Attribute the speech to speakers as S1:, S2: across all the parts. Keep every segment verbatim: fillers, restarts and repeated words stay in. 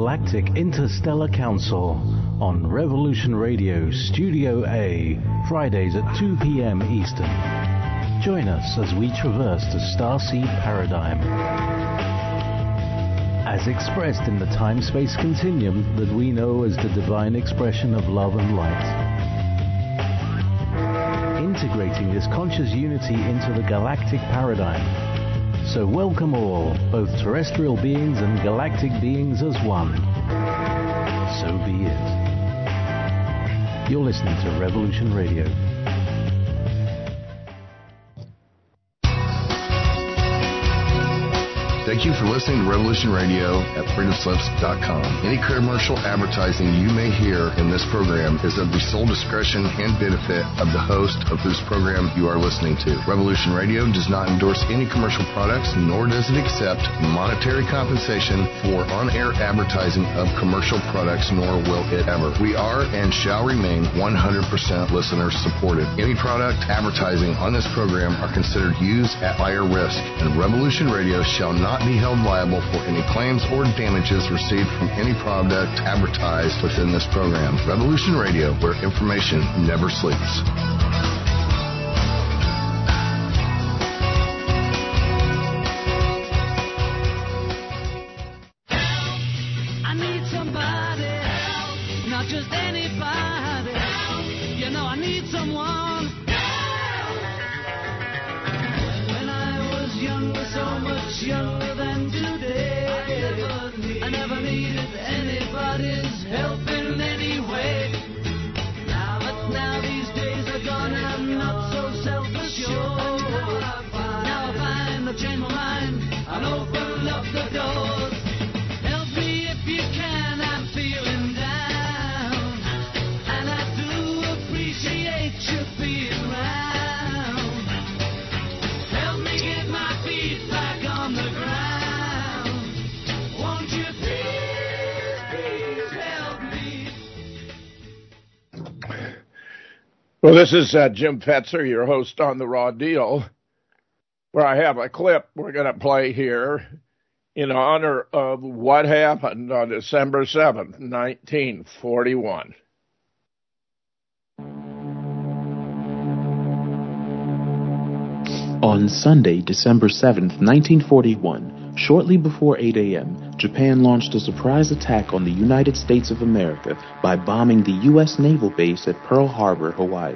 S1: Galactic Interstellar Council on Revolution Radio Studio A, Fridays at two p.m. Eastern. Join us as we traverse the starseed paradigm, as expressed in the time-space continuum that we know as the divine expression of love and light. Integrating this conscious unity into the galactic paradigm. So welcome all, both terrestrial beings and galactic beings as one. So be it. You're listening to Revolution Radio.
S2: Thank you for listening to Revolution Radio at freedom slips dot com. Any commercial advertising you may hear in this program is of the sole discretion and benefit of the host of whose program you are listening to. Revolution Radio does not endorse any commercial products, nor does it accept monetary compensation for on-air advertising of commercial products, nor will it ever. We are and shall remain one hundred percent listener supported. Any product advertising on this program are considered used at buyer risk, and Revolution Radio shall not be held liable for any claims or damages received from any product advertised within this program. Revolution Radio, where information never sleeps.
S3: I need somebody help, not just anybody help. You know I need someone help. When I was younger, so much younger. I never needed anybody's help in any way. Now, but now these days are gone and I'm not so self-assured. Now I find I've changed my mind and opened up the doors. Help me if you can, I'm feeling down. And I do appreciate you being around. Help me get my feet back on the ground.
S4: Well, this is uh, Jim Fetzer, your host on The Raw Deal, where I have a clip we're going to play here in honor of what happened on December seventh, nineteen forty-one.
S5: On Sunday, December seventh, nineteen forty-one, shortly before eight a.m., Japan launched a surprise attack on the United States of America by bombing the U S naval base at Pearl Harbor, Hawaii.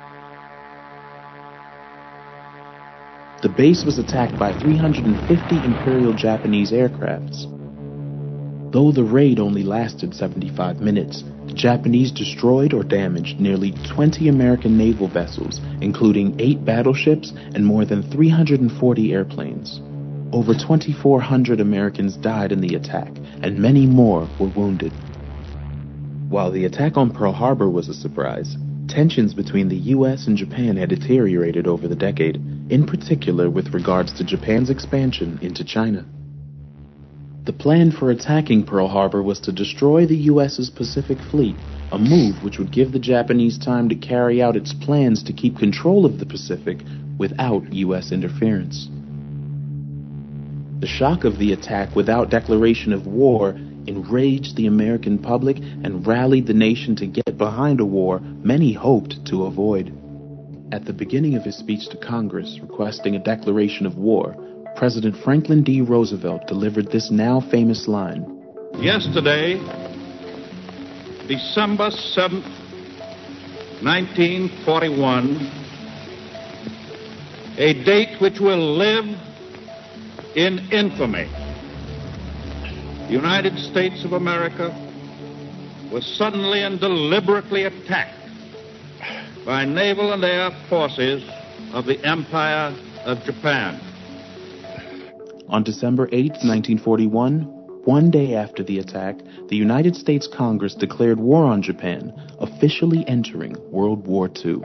S5: The base was attacked by three hundred fifty Imperial Japanese aircrafts. Though the raid only lasted seventy-five minutes, the Japanese destroyed or damaged nearly twenty American naval vessels, including eight battleships and more than three hundred forty airplanes. Over twenty-four hundred Americans died in the attack, and many more were wounded. While the attack on Pearl Harbor was a surprise, tensions between the U S and Japan had deteriorated over the decade, in particular with regards to Japan's expansion into China. The plan for attacking Pearl Harbor was to destroy the U S's Pacific Fleet, a move which would give the Japanese time to carry out its plans to keep control of the Pacific without U S interference. The shock of the attack without declaration of war enraged the American public and rallied the nation to get behind a war many hoped to avoid. At the beginning of his speech to Congress requesting a declaration of war, President Franklin D. Roosevelt delivered this now famous line.
S6: Yesterday, December seventh, nineteen forty-one, a date which will live in infamy. The United States of America was suddenly and deliberately attacked by naval and air forces of the Empire of Japan.
S5: On December eighth, nineteen forty-one, one day after the attack, the United States Congress declared war on Japan, officially entering World War Two.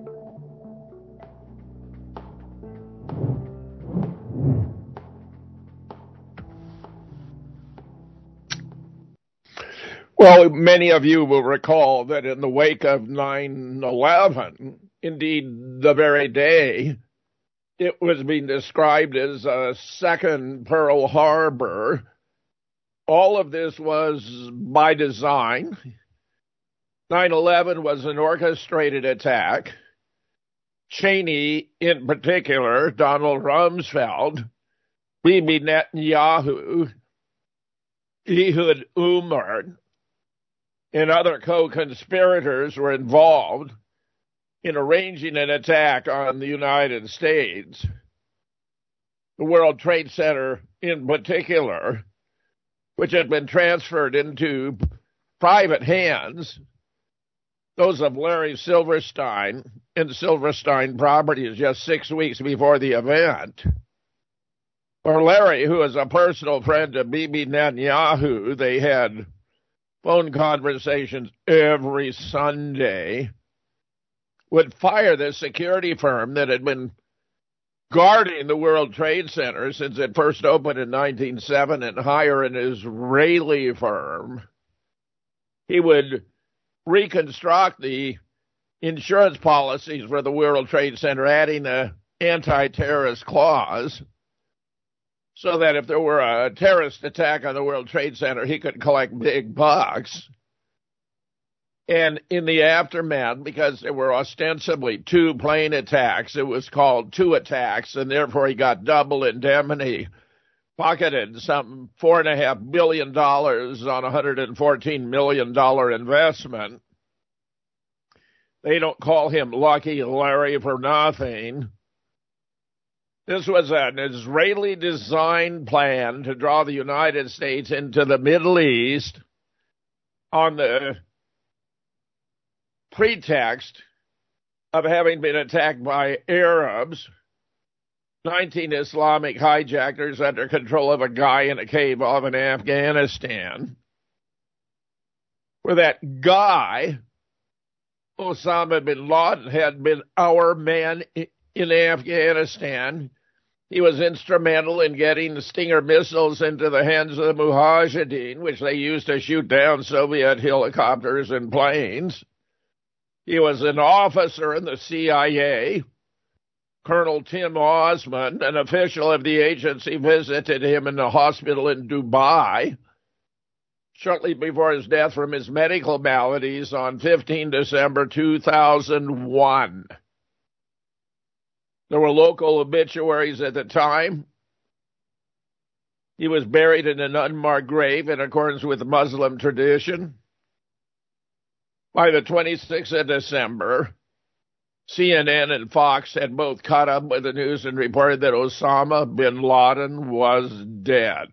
S4: Well, many of you will recall that in the wake of nine eleven, indeed the very day, it was being described as a second Pearl Harbor, all of this was by design. nine eleven was an orchestrated attack. Cheney, in particular, Donald Rumsfeld, Bibi Netanyahu, Ehud Olmert, and other co-conspirators were involved in arranging an attack on the United States. The World Trade Center, in particular, which had been transferred into private hands, those of Larry Silverstein and Silverstein Properties, just six weeks before the event. For Larry, who is a personal friend of Bibi Netanyahu, they had phone conversations every Sunday, would fire the security firm that had been guarding the World Trade Center since it first opened in nineteen oh seven and hire an Israeli firm. He would reconstruct the insurance policies for the World Trade Center, adding an anti-terrorist clause, so that if there were a terrorist attack on the World Trade Center, he could collect big bucks. And in the aftermath, because there were ostensibly two plane attacks, it was called two attacks, and therefore he got double indemnity, pocketed some four and a half billion dollars on a one hundred fourteen million dollars investment. They don't call him Lucky Larry for nothing. This was an Israeli-designed plan to draw the United States into the Middle East on the pretext of having been attacked by Arabs, nineteen Islamic hijackers under control of a guy in a cave off in Afghanistan, where that guy, Osama bin Laden, had been our man in Afghanistan. He was instrumental in getting the Stinger missiles into the hands of the Mujahideen, which they used to shoot down Soviet helicopters and planes. He was an officer in the C I A. Colonel Tim Osman, an official of the agency, visited him in the hospital in Dubai shortly before his death from his medical maladies on the fifteenth of December two thousand one. There were local obituaries at the time. He was buried in an unmarked grave in accordance with Muslim tradition. By the twenty-sixth of December, C N N and Fox had both caught up with the news and reported that Osama bin Laden was dead.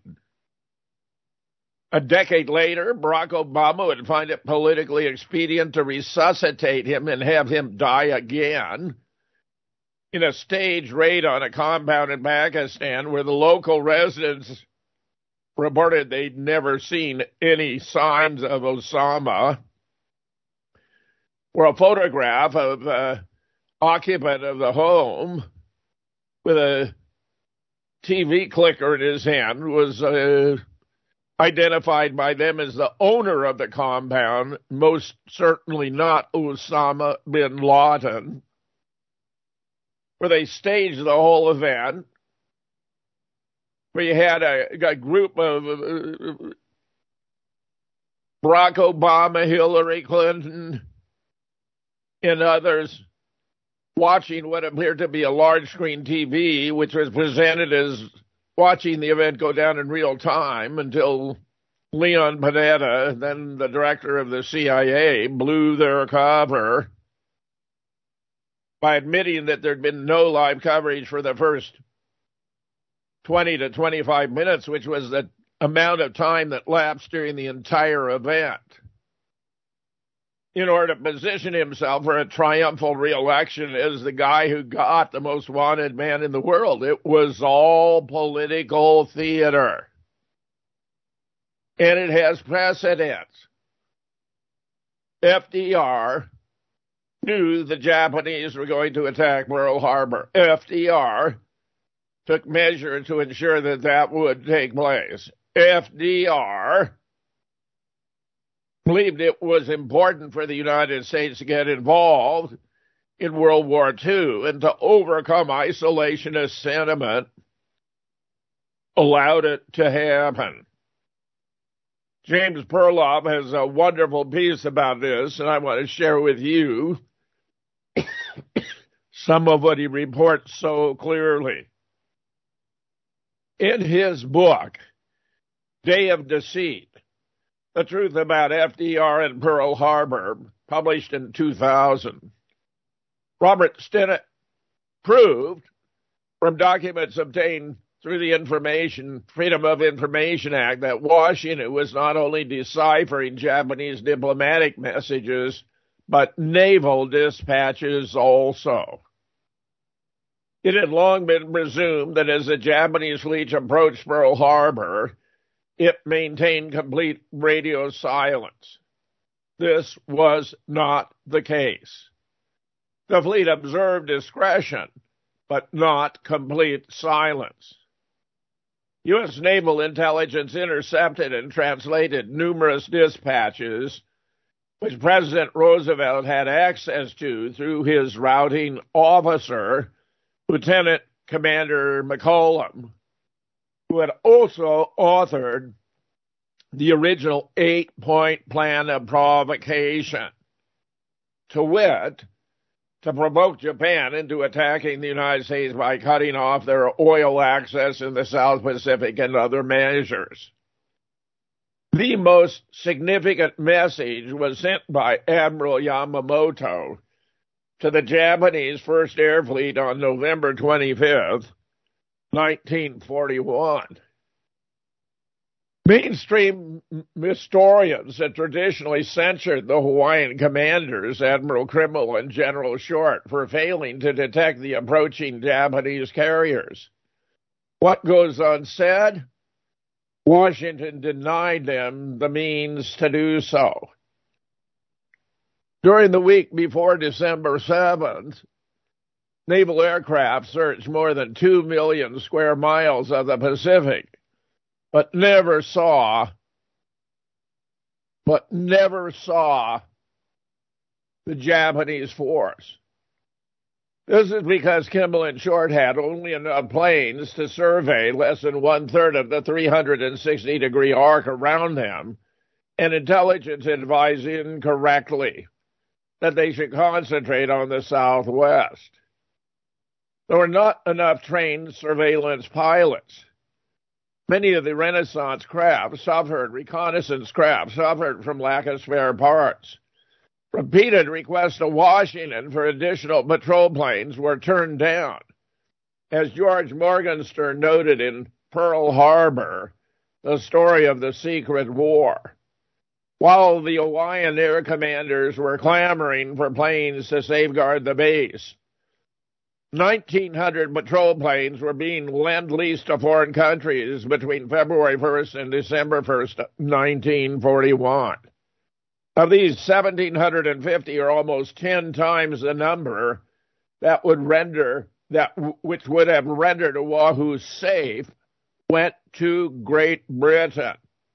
S4: A decade later, Barack Obama would find it politically expedient to resuscitate him and have him die again in a staged raid on a compound in Pakistan where the local residents reported they'd never seen any signs of Osama, where a photograph of the occupant of the home with a T V clicker in his hand was uh, identified by them as the owner of the compound, most certainly not Osama bin Laden, where they staged the whole event, where you had a, a group of uh, Barack Obama, Hillary Clinton, and others watching what appeared to be a large screen T V, which was presented as watching the event go down in real time until Leon Panetta, then the director of the C I A, blew their cover by admitting that there'd been no live coverage for the first twenty to twenty-five minutes, which was the amount of time that lapsed during the entire event, in order to position himself for a triumphal re-election as the guy who got the most wanted man in the world. It was all political theater. And it has precedence. F D R knew the Japanese were going to attack Pearl Harbor. F D R took measures to ensure that that would take place. F D R believed it was important for the United States to get involved in World War Two and to overcome isolationist sentiment, allowed it to happen. James Perloff has a wonderful piece about this, and I want to share with you some of what he reports so clearly. In his book, Day of Deceit, The Truth About F D R and Pearl Harbor, published in two thousand, Robert Stinnett proved from documents obtained through the Information Freedom of Information Act that Washington was not only deciphering Japanese diplomatic messages, but naval dispatches also. It had long been presumed that as the Japanese fleet approached Pearl Harbor, it maintained complete radio silence. This was not the case. The fleet observed discretion, but not complete silence. U S Naval Intelligence intercepted and translated numerous dispatches which President Roosevelt had access to through his routing officer, Lieutenant Commander McCollum, who had also authored the original eight-point plan of provocation, to wit, to provoke Japan into attacking the United States by cutting off their oil access in the South Pacific and other measures. The most significant message was sent by Admiral Yamamoto to the Japanese First Air Fleet on November twenty-fifth, nineteen forty-one. Mainstream historians had traditionally censured the Hawaiian commanders, Admiral Kimmel and General Short, for failing to detect the approaching Japanese carriers. What goes unsaid? Washington denied them the means to do so. During the week before December seventh, naval aircraft searched more than two million square miles of the Pacific, but never saw, but never saw the Japanese force. This is because Kimmel and Short had only enough planes to survey less than one-third of the three hundred sixty degree arc around them, and intelligence advised incorrectly that they should concentrate on the southwest. There were not enough trained surveillance pilots. Many of the Renaissance craft suffered, reconnaissance craft suffered from lack of spare parts. Repeated requests to Washington for additional patrol planes were turned down. As George Morgenstern noted in Pearl Harbor, The Story of the Secret War, while the Hawaiian air commanders were clamoring for planes to safeguard the base, nineteen hundred patrol planes were being lend-leased to foreign countries between February first and December first, nineteen forty-one. Of these, one thousand seven hundred fifty, or almost ten times the number that would render that which would have rendered Oahu safe, went to Great Britain.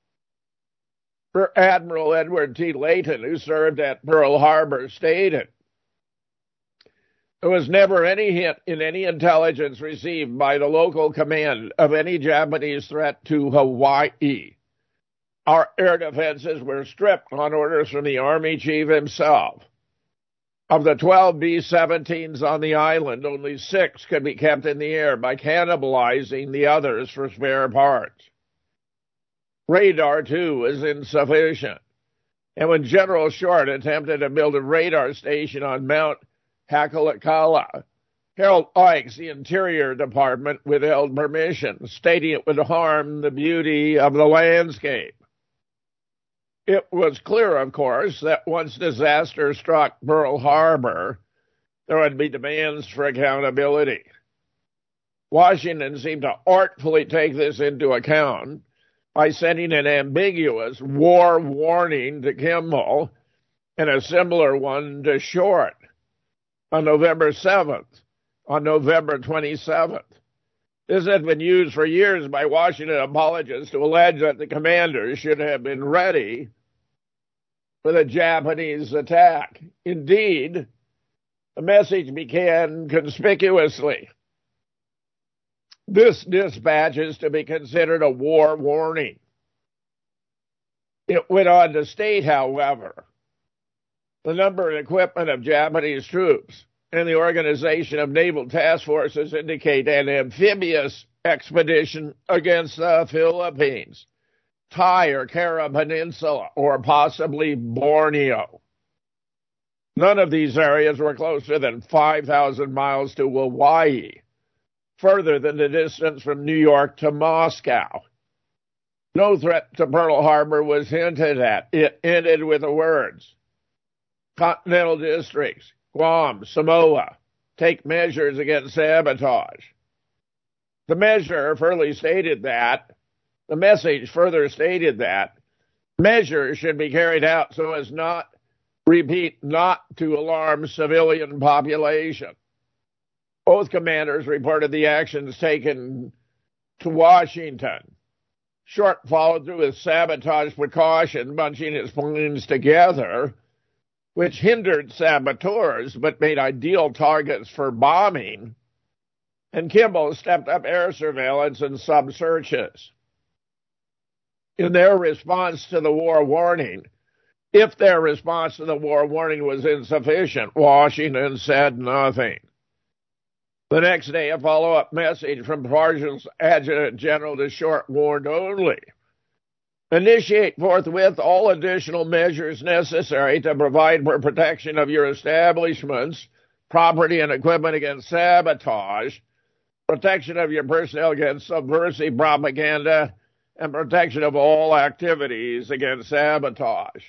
S4: Admiral Edward T. Layton, who served at Pearl Harbor, stated, "There was never any hint in any intelligence received by the local command of any Japanese threat to Hawaii. Our air defenses were stripped on orders from the Army chief himself. Of the twelve B seventeens on the island, only six could be kept in the air by cannibalizing the others for spare parts. Radar, too, was insufficient. And when General Short attempted to build a radar station on Mount Hakalakala, Harold Ikes, the Interior Department, withheld permission, stating it would harm the beauty of the landscape. It was clear, of course, that once disaster struck Pearl Harbor, there would be demands for accountability. Washington seemed to artfully take this into account by sending an ambiguous war warning to Kimmel and a similar one to Short on November seventh, on November twenty-seventh. This had been used for years by Washington apologists to allege that the commanders should have been ready for the Japanese attack. Indeed, the message began conspicuously. This dispatch is to be considered a war warning. It went on to state, however, the number and equipment of Japanese troops and the organization of naval task forces indicate an amphibious expedition against the Philippines, Thai or Kara Peninsula, or possibly Borneo. None of these areas were closer than five thousand miles to Hawaii, further than the distance from New York to Moscow. No threat to Pearl Harbor was hinted at. It ended with the words, Continental districts, Guam, Samoa, take measures against sabotage. The measure further stated that, the message further stated that measures should be carried out so as not, repeat, not to alarm civilian population. Both commanders reported the actions taken to Washington. Short followed through with sabotage precaution, bunching his planes together, which hindered saboteurs but made ideal targets for bombing. And Kimball stepped up air surveillance and sub searches. In their response to the war warning, if their response to the war warning was insufficient, Washington said nothing. The next day, a follow-up message from Marshall's Adjutant General to Short warned only, initiate forthwith all additional measures necessary to provide for protection of your establishments, property, and equipment against sabotage, protection of your personnel against subversive propaganda, and protection of all activities against sabotage.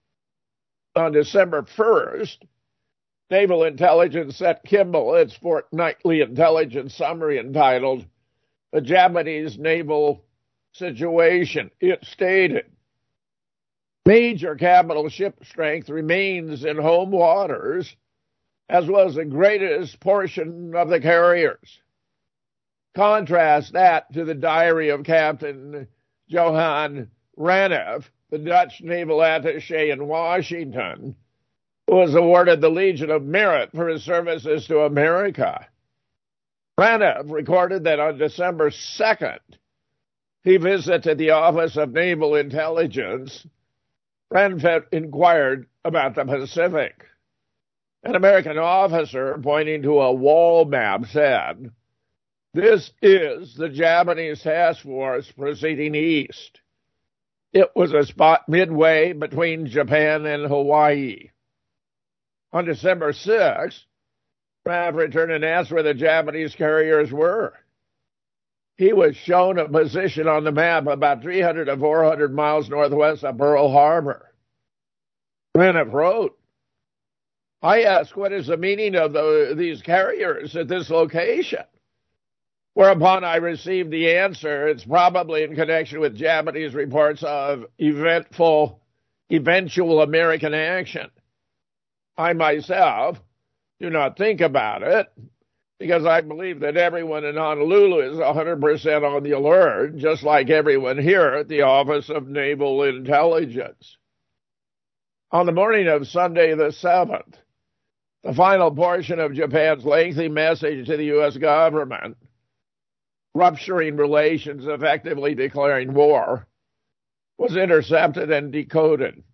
S4: On December first, Naval Intelligence sent Kimball its fortnightly intelligence summary entitled The Japanese Naval Situation. It stated, major capital ship strength remains in home waters, as well as the greatest portion of the carriers. Contrast that to the diary of Captain Johan Ranef, the Dutch naval attaché in Washington, who was awarded the Legion of Merit for his services to America. Ranef recorded that on December second, he visited the Office of Naval Intelligence. Ranef inquired about the Pacific. An American officer, pointing to a wall map, said, this is the Japanese task force proceeding east. It was a spot midway between Japan and Hawaii. On December sixth, Ranef returned and asked where the Japanese carriers were. He was shown a position on the map about three hundred to four hundred miles northwest of Pearl Harbor. Ranef wrote, I asked what is the meaning of the, these carriers at this location? Whereupon I received the answer, it's probably in connection with Japanese reports of eventful, eventual American action. I myself do not think about it, because I believe that everyone in Honolulu is one hundred percent on the alert, just like everyone here at the Office of Naval Intelligence. On the morning of Sunday the seventh, the final portion of Japan's lengthy message to the U S government, rupturing relations, effectively declaring war, was intercepted and decoded.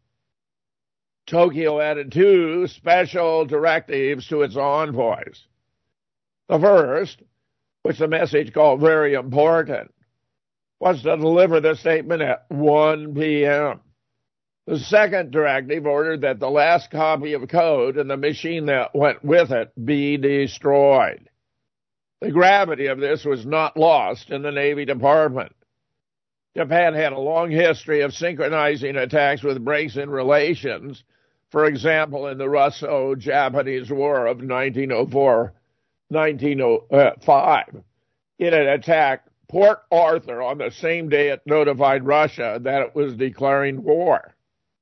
S4: Tokyo added two special directives to its envoys. The first, which the message called very important, was to deliver the statement at one p.m. The second directive ordered that the last copy of code and the machine that went with it be destroyed. The gravity of this was not lost in the Navy Department. Japan had a long history of synchronizing attacks with breaks in relations, for example, in the Russo-Japanese War of nineteen oh four to nineteen oh five. It had attacked Port Arthur on the same day it notified Russia that it was declaring war.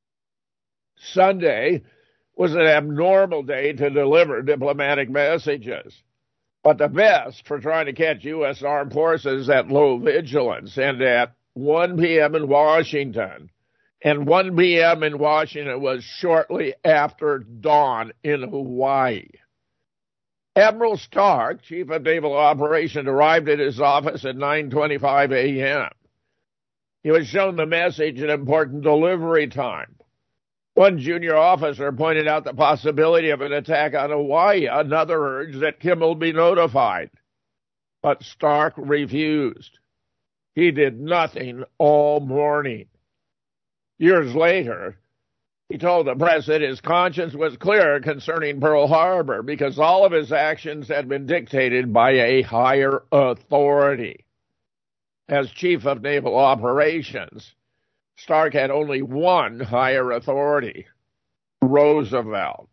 S4: Sunday was an abnormal day to deliver diplomatic messages, but the best for trying to catch U S armed forces at low vigilance, and at one p.m. in Washington. And one p.m. in Washington was shortly after dawn in Hawaii. Admiral Stark, Chief of Naval Operations, arrived at his office at nine twenty-five a.m. He was shown the message at important delivery time. One junior officer pointed out the possibility of an attack on Hawaii. Another urged that Kimmel be notified. But Stark refused. He did nothing all morning. Years later, he told the press that his conscience was clear concerning Pearl Harbor because all of his actions had been dictated by a higher authority. As Chief of Naval Operations, Stark had only one higher authority, Roosevelt.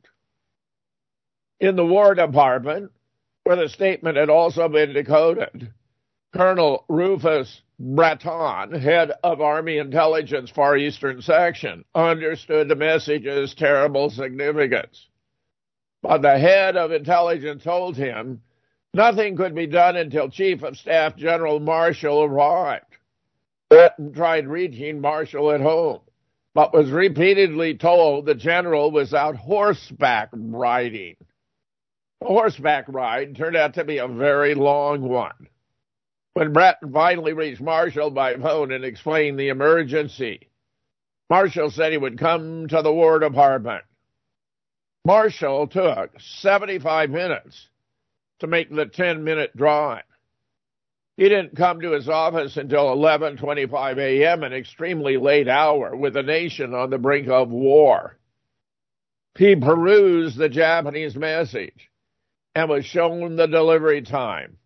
S4: In the War Department, where the statement had also been decoded, Colonel Rufus Breton, head of Army Intelligence Far Eastern Section, understood the message's terrible significance. But the head of intelligence told him nothing could be done until Chief of Staff General Marshall arrived. Breton tried reaching Marshall at home, but was repeatedly told the general was out horseback riding. The horseback ride turned out to be a very long one. When Breton finally reached Marshall by phone and explained the emergency, Marshall said he would come to the War Department. Marshall took seventy-five minutes to make the ten-minute drive. He didn't come to his office until eleven twenty-five a.m., an extremely late hour, with the nation on the brink of war. He perused the Japanese message and was shown the delivery time.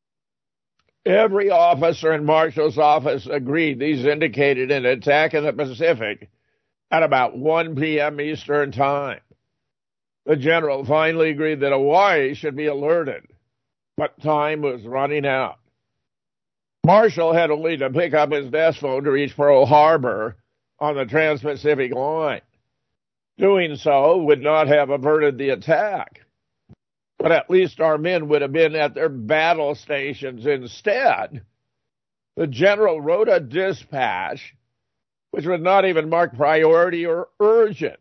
S4: Every officer in Marshall's office agreed these indicated an attack in the Pacific at about one p.m. Eastern Time. The general finally agreed that Hawaii should be alerted, but time was running out. Marshall had only to pick up his desk phone to reach Pearl Harbor on the Trans-Pacific line. Doing so would not have averted the attack, but at least our men would have been at their battle stations instead. The general wrote a dispatch which was not even marked priority or urgent.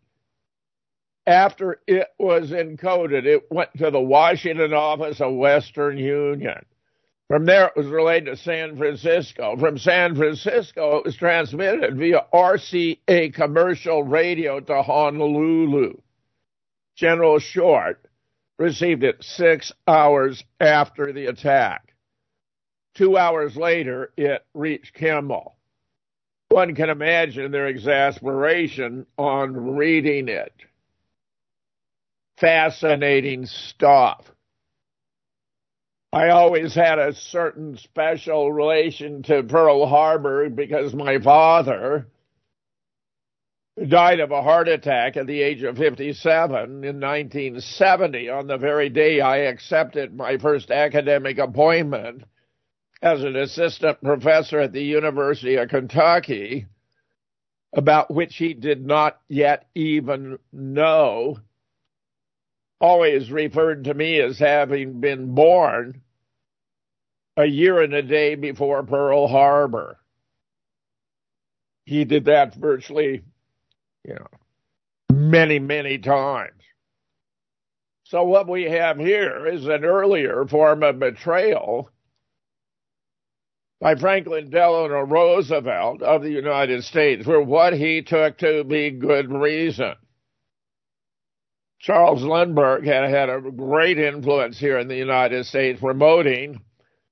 S4: After it was encoded, it went to the Washington office of Western Union. From there, it was relayed to San Francisco. From San Francisco, it was transmitted via R C A commercial radio to Honolulu. General Short received it six hours after the attack. Two hours later, it reached Kimmel. One can imagine their exasperation on reading it. Fascinating stuff. I always had a certain special relation to Pearl Harbor because my father died of a heart attack at the age of fifty-seven in nineteen seventy, on the very day I accepted my first academic appointment as an assistant professor at the University of Kentucky, about which he did not yet even know. Always referred to me as having been born a year and a day before Pearl Harbor. He did that virtually, you know, many, many times. So what we have here is an earlier form of betrayal by Franklin Delano Roosevelt of the United States for what he took to be good reason. Charles Lindbergh had had a great influence here in the United States, promoting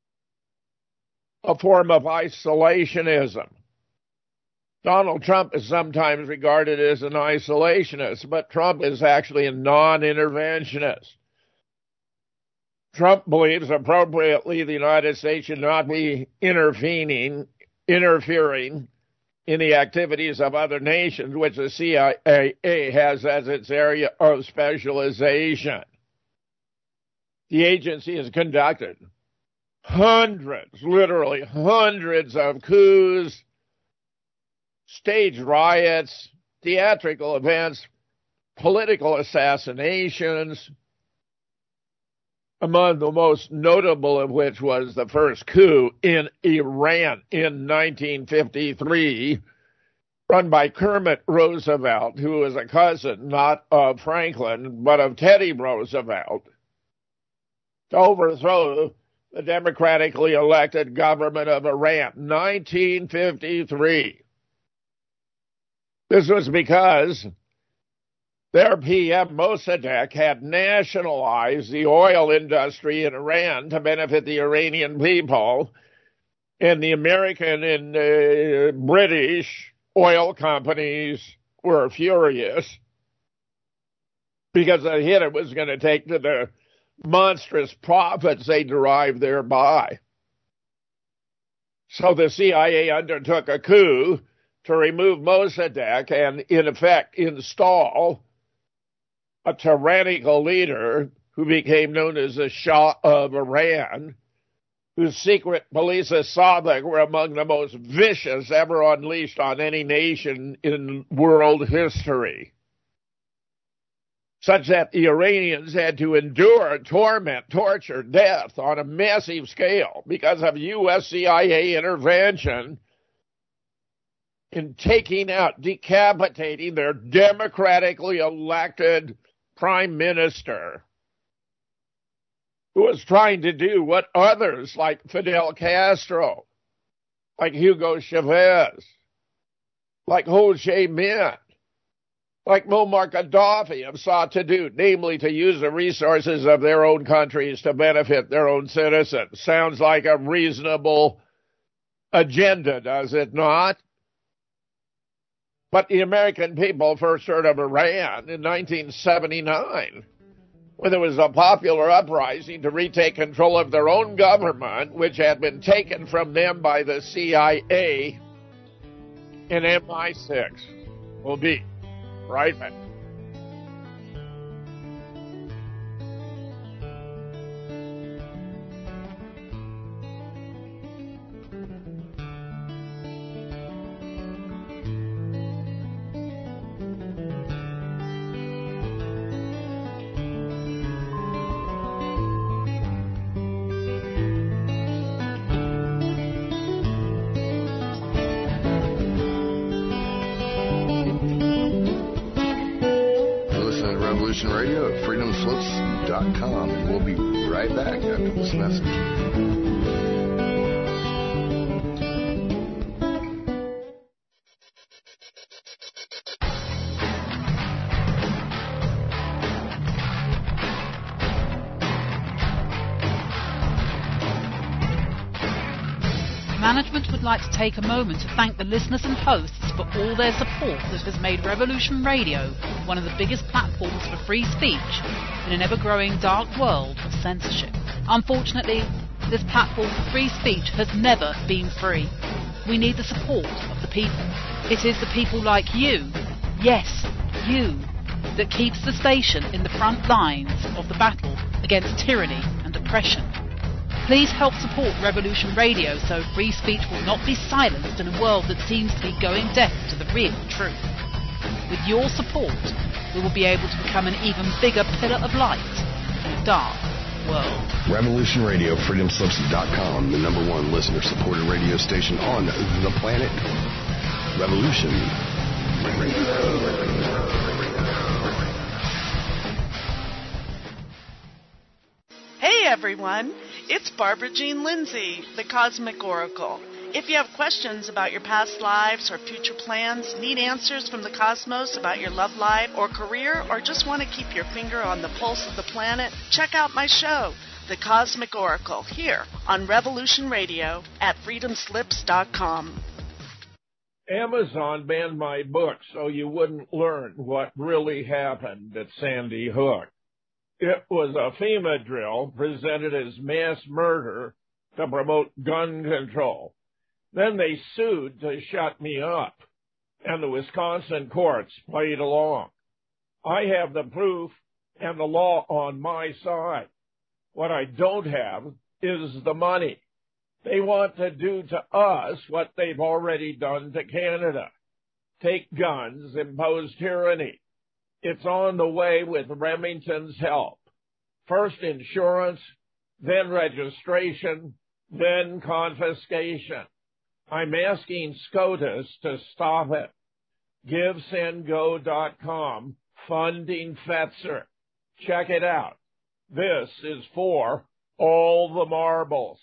S4: a form of isolationism. Donald Trump is sometimes regarded as an isolationist, but Trump is actually a non-interventionist. Trump believes appropriately the United States should not be intervening, interfering in the activities of other nations, which the C I A has as its area of specialization. The agency has conducted hundreds, literally hundreds of coups, staged riots, theatrical events, political assassinations, among the most notable of which was the first coup in Iran in nineteen fifty-three, run by Kermit Roosevelt, who was a cousin not of Franklin, but of Teddy Roosevelt, to overthrow the democratically elected government of Iran, nineteen fifty-three. This was because their P M Mossadegh had nationalized the oil industry in Iran to benefit the Iranian people, and the American and uh, British oil companies were furious because the hit it was going to take to the monstrous profits they derived thereby. So the C I A undertook a coup to remove Mossadegh and, in effect, install a tyrannical leader who became known as the Shah of Iran, whose secret police Assad were among the most vicious ever unleashed on any nation in world history, such that the Iranians had to endure torment, torture, death on a massive scale because of U S C I A intervention in taking out, decapitating their democratically elected prime minister, who was trying to do what others like Fidel Castro, like Hugo Chavez, like Ho Chi Minh, like Muammar Gaddafi have sought to do, namely to use the resources of their own countries to benefit their own citizens. Sounds like a reasonable agenda, does it not? But the American people first heard of Iran in nineteen seventy-nine, when there was a popular uprising to retake control of their own government, which had been taken from them by the C I A and M I six. We'll be right back.
S2: Radio at freedom slips dot com, and we'll be right back after this message.
S7: Management would like to take a moment to thank the listeners and hosts for all their support that has made Revolution Radio one of the biggest platforms for free speech in an ever-growing dark world of censorship. Unfortunately, this platform for free speech has never been free. We need the support of the people. It is the people like you, yes, you, that keeps the station in the front lines of the battle against tyranny and oppression. Please help support Revolution Radio so free speech will not be silenced in a world that seems to be going deaf to the real truth. With your support, we will be able to become an even bigger pillar of light in a dark world.
S2: Revolution Radio, freedom slips dot com, the number one listener-supported radio station on the planet. Revolution Radio.
S8: Hey everyone, it's Barbara Jean Lindsay, the Cosmic Oracle. If you have questions about your past lives or future plans, need answers from the cosmos about your love life or career, or just want to keep your finger on the pulse of the planet, check out my show, The Cosmic Oracle, here on Revolution Radio at freedom slips dot com.
S4: Amazon banned my book so you wouldn't learn what really happened at Sandy Hook. It was a FEMA drill presented as mass murder to promote gun control. Then they sued to shut me up, and the Wisconsin courts played along. I have the proof and the law on my side. What I don't have is the money. They want to do to us what they've already done to Canada. Take guns, impose tyranny. It's on the way with Remington's help. First insurance, then registration, then confiscation. I'm asking SCOTUS to stop it. Give Send Go dot com, funding Fetzer. Check it out. This is for all the marbles.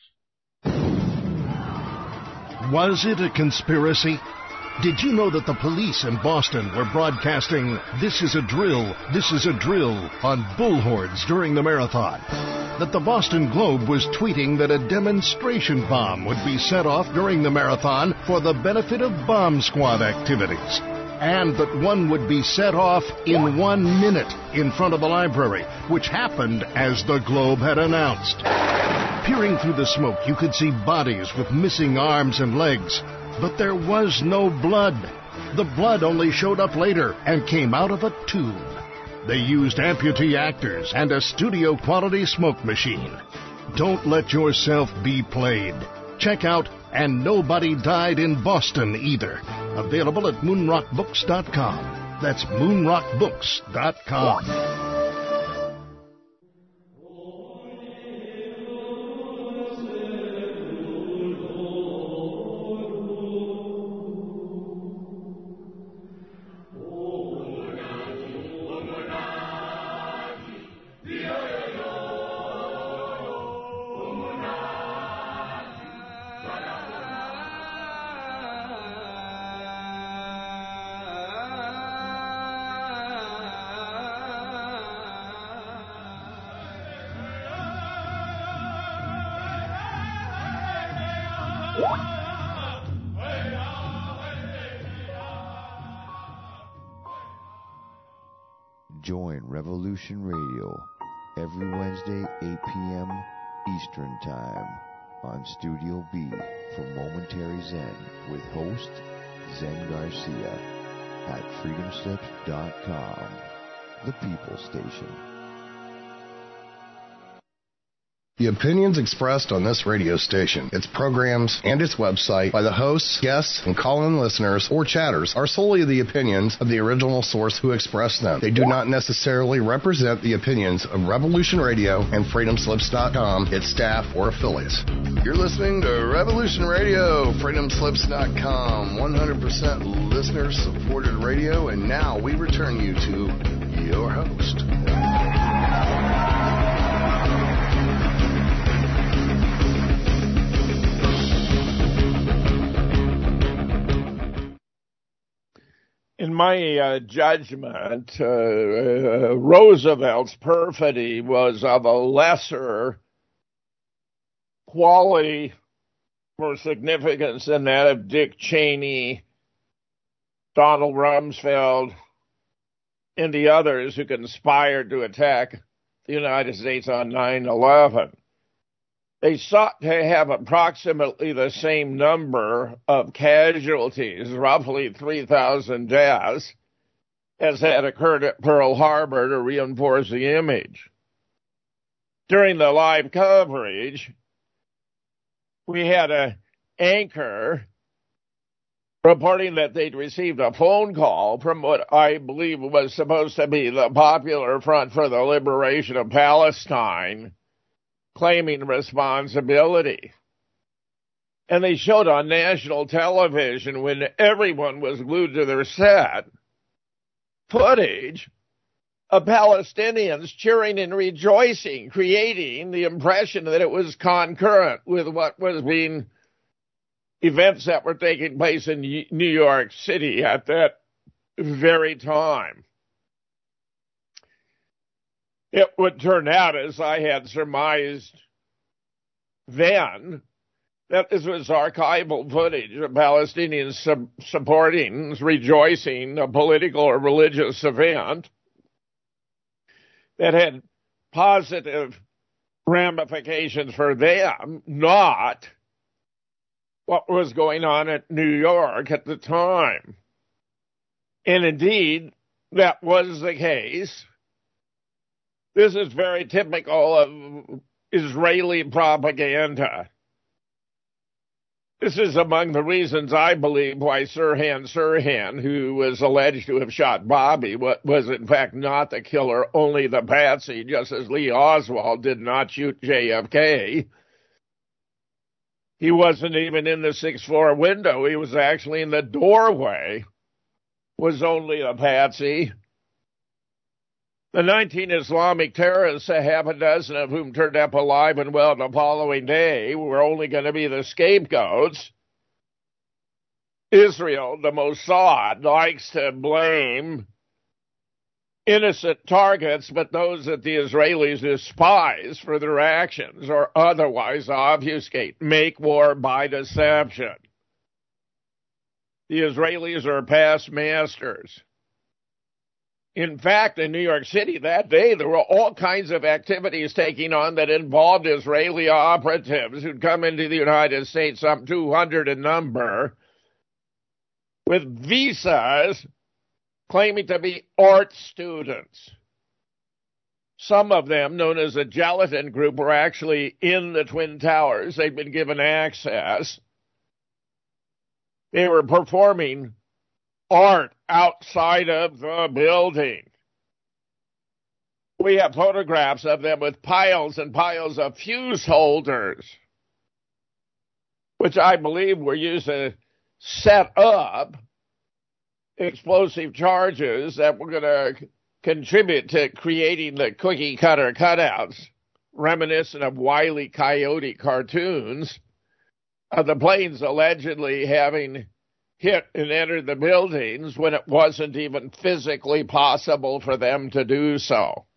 S9: Was it a conspiracy? Did you know that the police in Boston were broadcasting, "This is a drill, this is a drill," on bullhorns during the marathon? That the Boston Globe was tweeting that a demonstration bomb would be set off during the marathon for the benefit of bomb squad activities? And that one would be set off in one minute in front of the library, which happened as the Globe had announced. Peering through the smoke, you could see bodies with missing arms and legs. But there was no blood. The blood only showed up later and came out of a tube. They used amputee actors and a studio-quality smoke machine. Don't let yourself be played. Check out And Nobody Died in Boston Either. Available at moonrock books dot com. That's moonrock books dot com.
S10: Join Revolution Radio every Wednesday, eight p.m. Eastern Time on Studio B for Momentary Zen with host Zen Garcia at freedom slips dot com, the People Station.
S2: The opinions expressed on this radio station, its programs, and its website by the hosts, guests, and call-in listeners or chatters are solely the opinions of the original source who expressed them. They do not necessarily represent the opinions of Revolution Radio and freedom slips dot com, its staff, or affiliates. You're listening to Revolution Radio, freedom slips dot com, one hundred percent listener-supported radio, and now we return you to your host.
S4: In my uh, judgment, uh, uh, Roosevelt's perfidy was of a lesser quality or significance than that of Dick Cheney, Donald Rumsfeld, and the others who conspired to attack the United States on nine eleven. They sought to have approximately the same number of casualties, roughly three thousand deaths, as had occurred at Pearl Harbor to reinforce the image. During the live coverage, we had an anchor reporting that they'd received a phone call from what I believe was supposed to be the Popular Front for the Liberation of Palestine, claiming responsibility. And they showed on national television, when everyone was glued to their set, footage of Palestinians cheering and rejoicing, creating the impression that it was concurrent with what was being events that were taking place in New York City at that very time. It would turn out, as I had surmised then, that this was archival footage of Palestinians sub- supporting, rejoicing a political or religious event that had positive ramifications for them, not what was going on at New York at the time. And indeed, that was the case. This is very typical of Israeli propaganda. This is among the reasons, I believe, why Sirhan Sirhan, who was alleged to have shot Bobby, was in fact not the killer, only the patsy, just as Lee Oswald did not shoot J F K. He wasn't even in the sixth floor window. He was actually in the doorway, was only a patsy. The nineteen Islamic terrorists, a half a dozen of whom turned up alive and well the following day, were only going to be the scapegoats. Israel, the Mossad, likes to blame innocent targets, but those that the Israelis despise for their actions or otherwise obfuscate, make war by deception. The Israelis are past masters. In fact, in New York City that day, there were all kinds of activities taking on that involved Israeli operatives who'd come into the United States, some two hundred in number, with visas claiming to be art students. Some of them, known as the Gelatin Group, were actually in the Twin Towers. They'd been given access. They were performing art outside of the building. We have photographs of them with piles and piles of fuse holders, which I believe were used to set up explosive charges that were going to contribute to creating the cookie cutter cutouts, reminiscent of Wile E. Coyote cartoons, of the planes allegedly having hit and entered the buildings when it wasn't even physically possible for them to do so.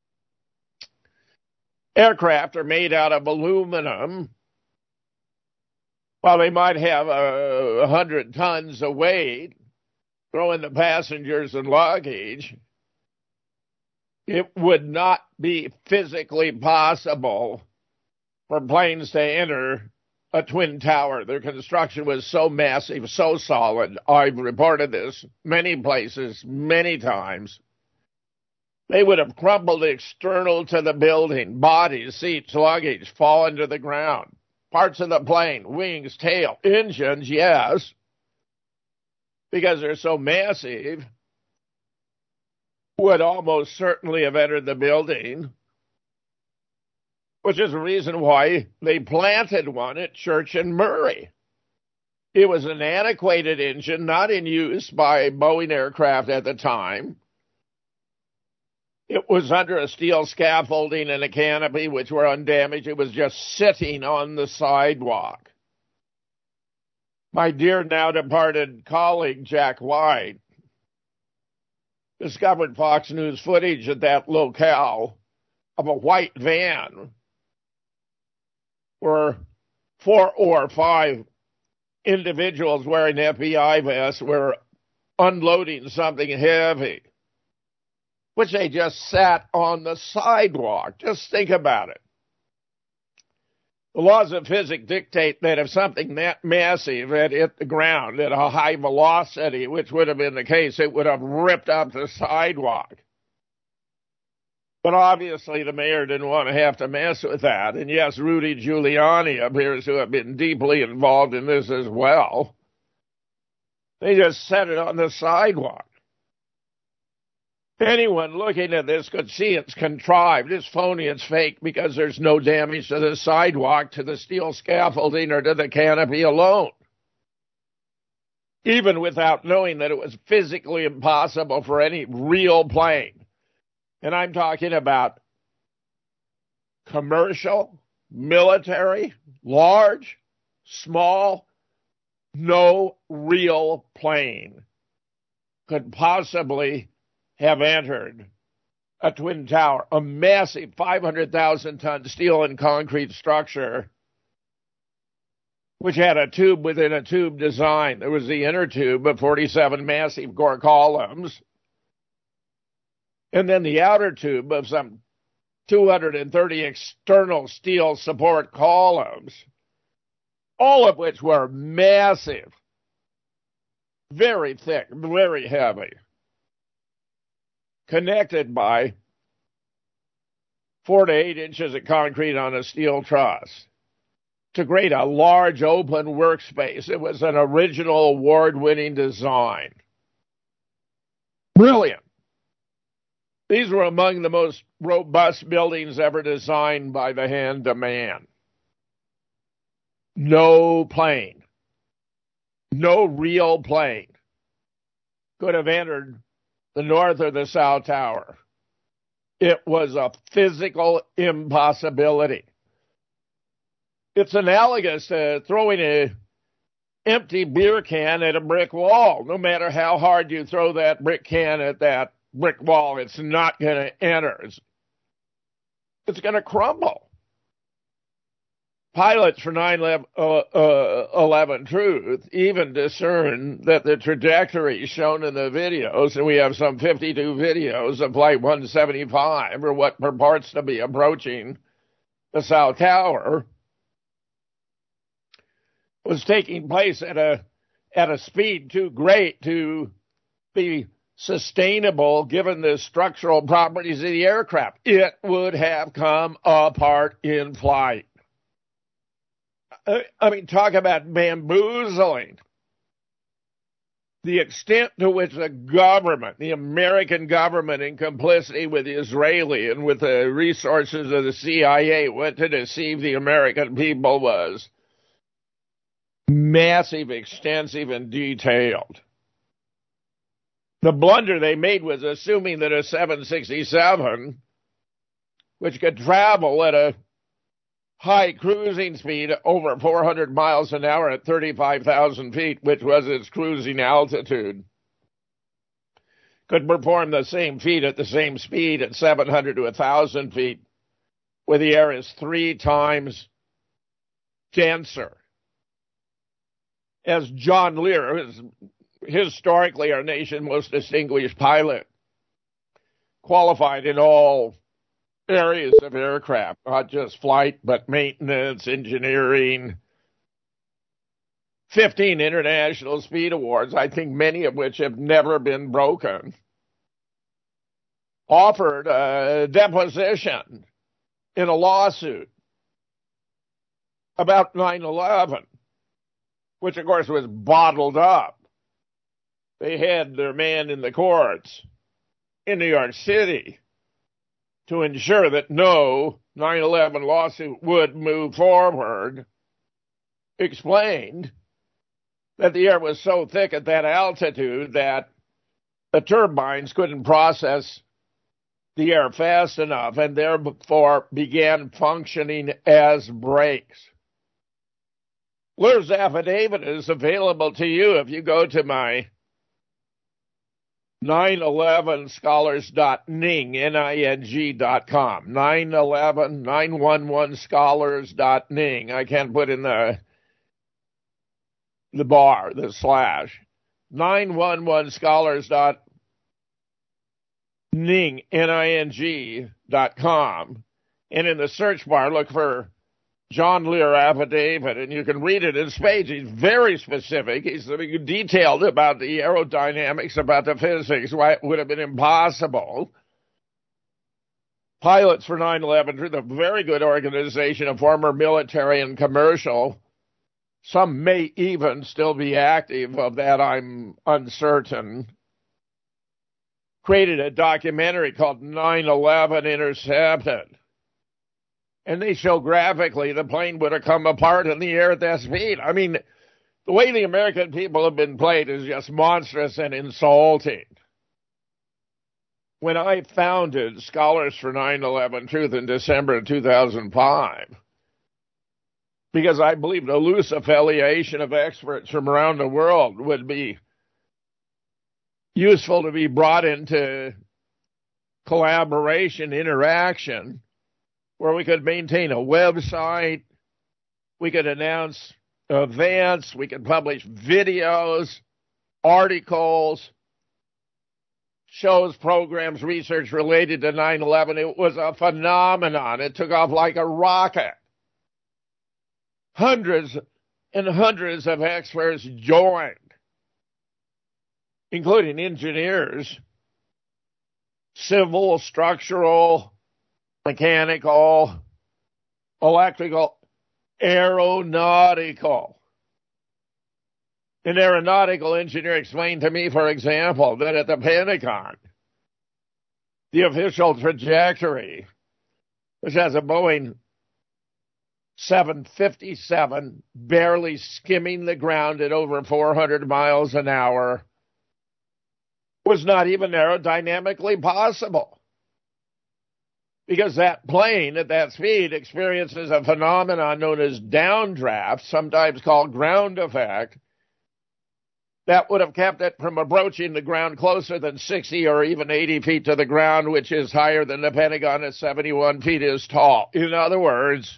S4: Aircraft are made out of aluminum. While they might have a uh, hundred tons of weight, throwing the passengers and luggage, it would not be physically possible for planes to enter a twin tower. Their construction was so massive, so solid. I've reported this many places, many times. They would have crumbled external to the building. Bodies, seats, luggage fall into the ground. Parts of the plane, wings, tail, engines, yes, because they're so massive, would almost certainly have entered the building, which is the reason why they planted one at Church and Murray. It was an antiquated engine, not in use by Boeing aircraft at the time. It was under a steel scaffolding and a canopy, which were undamaged. It was just sitting on the sidewalk. My dear now departed colleague, Jack White, discovered Fox News footage at that locale of a white van where four or five individuals wearing F B I vests were unloading something heavy, which they just sat on the sidewalk. Just think about it. The laws of physics dictate that if something that massive had hit the ground at a high velocity, which would have been the case, it would have ripped up the sidewalk. But obviously the mayor didn't want to have to mess with that. And yes, Rudy Giuliani appears to have been deeply involved in this as well. They just set it on the sidewalk. Anyone looking at this could see it's contrived, it's phony, it's fake, because there's no damage to the sidewalk, to the steel scaffolding, or to the canopy alone. Even without knowing that it was physically impossible for any real plane. And I'm talking about commercial, military, large, small, no real plane could possibly have entered a twin tower, a massive five hundred thousand ton steel and concrete structure, which had a tube within a tube design. There was the inner tube of forty-seven massive core columns, and then the outer tube of some two hundred thirty external steel support columns, all of which were massive, very thick, very heavy, connected by four to eight inches of concrete on a steel truss to create a large open workspace. It was an original award-winning design. Brilliant. These were among the most robust buildings ever designed by the hand of man. No plane, no real plane could have entered the North or the South Tower. It was a physical impossibility. It's analogous to throwing an empty beer can at a brick wall. No matter how hard you throw that brick can at that brick wall, it's not going to enter. It's, it's going to crumble. Pilots for nine eleven Truth even discern that the trajectory shown in the videos, and we have some fifty-two videos of Flight one seventy-five, or what purports to be approaching the South Tower, was taking place at a at a speed too great to be sustainable given the structural properties of the aircraft. It would have come apart in flight. I mean, talk about bamboozling. The extent to which the government, the American government, in complicity with the Israeli and with the resources of the C I A, went to deceive the American people was massive, extensive, and detailed. The blunder they made was assuming that a seven sixty-seven, which could travel at a high cruising speed over four hundred miles an hour at thirty-five thousand feet, which was its cruising altitude, could perform the same feat at the same speed at seven hundred to one thousand feet, where the air is three times denser. As John Lear, who is historically our nation's most distinguished pilot, qualified in all areas of aircraft, not just flight, but maintenance, engineering, fifteen international speed awards, I think many of which have never been broken, offered a deposition in a lawsuit about nine eleven, which of course was bottled up. They had their man in the courts in New York City to ensure that no nine eleven lawsuit would move forward, explained that the air was so thick at that altitude that the turbines couldn't process the air fast enough and therefore began functioning as brakes. Lear's affidavit is available to you if you go to my nine eleven scholars dot ning, N I N G dot com, nine eleven, nine one one scholars dot ning. I can't put in the, the bar, the slash. nine one one scholars dot ning, N I N G dot com. And in the search bar, look for John Lear affidavit, and you can read it in spades. He's very specific. He's detailed about the aerodynamics, about the physics, why it would have been impossible. Pilots for nine eleven, a very good organization of former military and commercial. Some may even still be active, of that I'm uncertain. Created a documentary called nine eleven Intercepted. And they show graphically the plane would have come apart in the air at that speed. I mean, the way the American people have been played is just monstrous and insulting. When I founded Scholars for nine eleven Truth in December of two thousand five, because I believed a loose affiliation of experts from around the world would be useful to be brought into collaboration, interaction, where we could maintain a website, we could announce events, we could publish videos, articles, shows, programs, research related to nine eleven. It was a phenomenon. It took off like a rocket. Hundreds and hundreds of experts joined, including engineers, civil, structural, mechanical, electrical, aeronautical. An aeronautical engineer explained to me, for example, that at the Pentagon, the official trajectory, which has a Boeing seven fifty-seven barely skimming the ground at over four hundred miles an hour, was not even aerodynamically possible. because that plane at that speed experiences a phenomenon known as downdraft, sometimes called ground effect, that would have kept it from approaching the ground closer than sixty or even eighty feet to the ground, which is higher than the Pentagon at seventy-one feet is tall. In other words,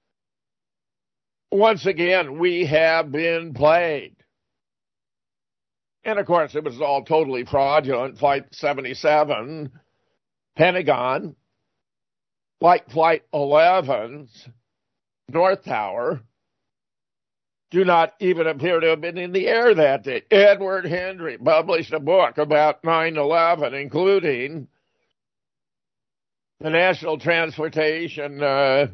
S4: once again, we have been played. And, of course, it was all totally fraudulent. Flight seventy-seven, Pentagon, like Flight eleven's North Tower, do not even appear to have been in the air that day. Edward Hendry published a book about nine eleven, including the National Transportation uh,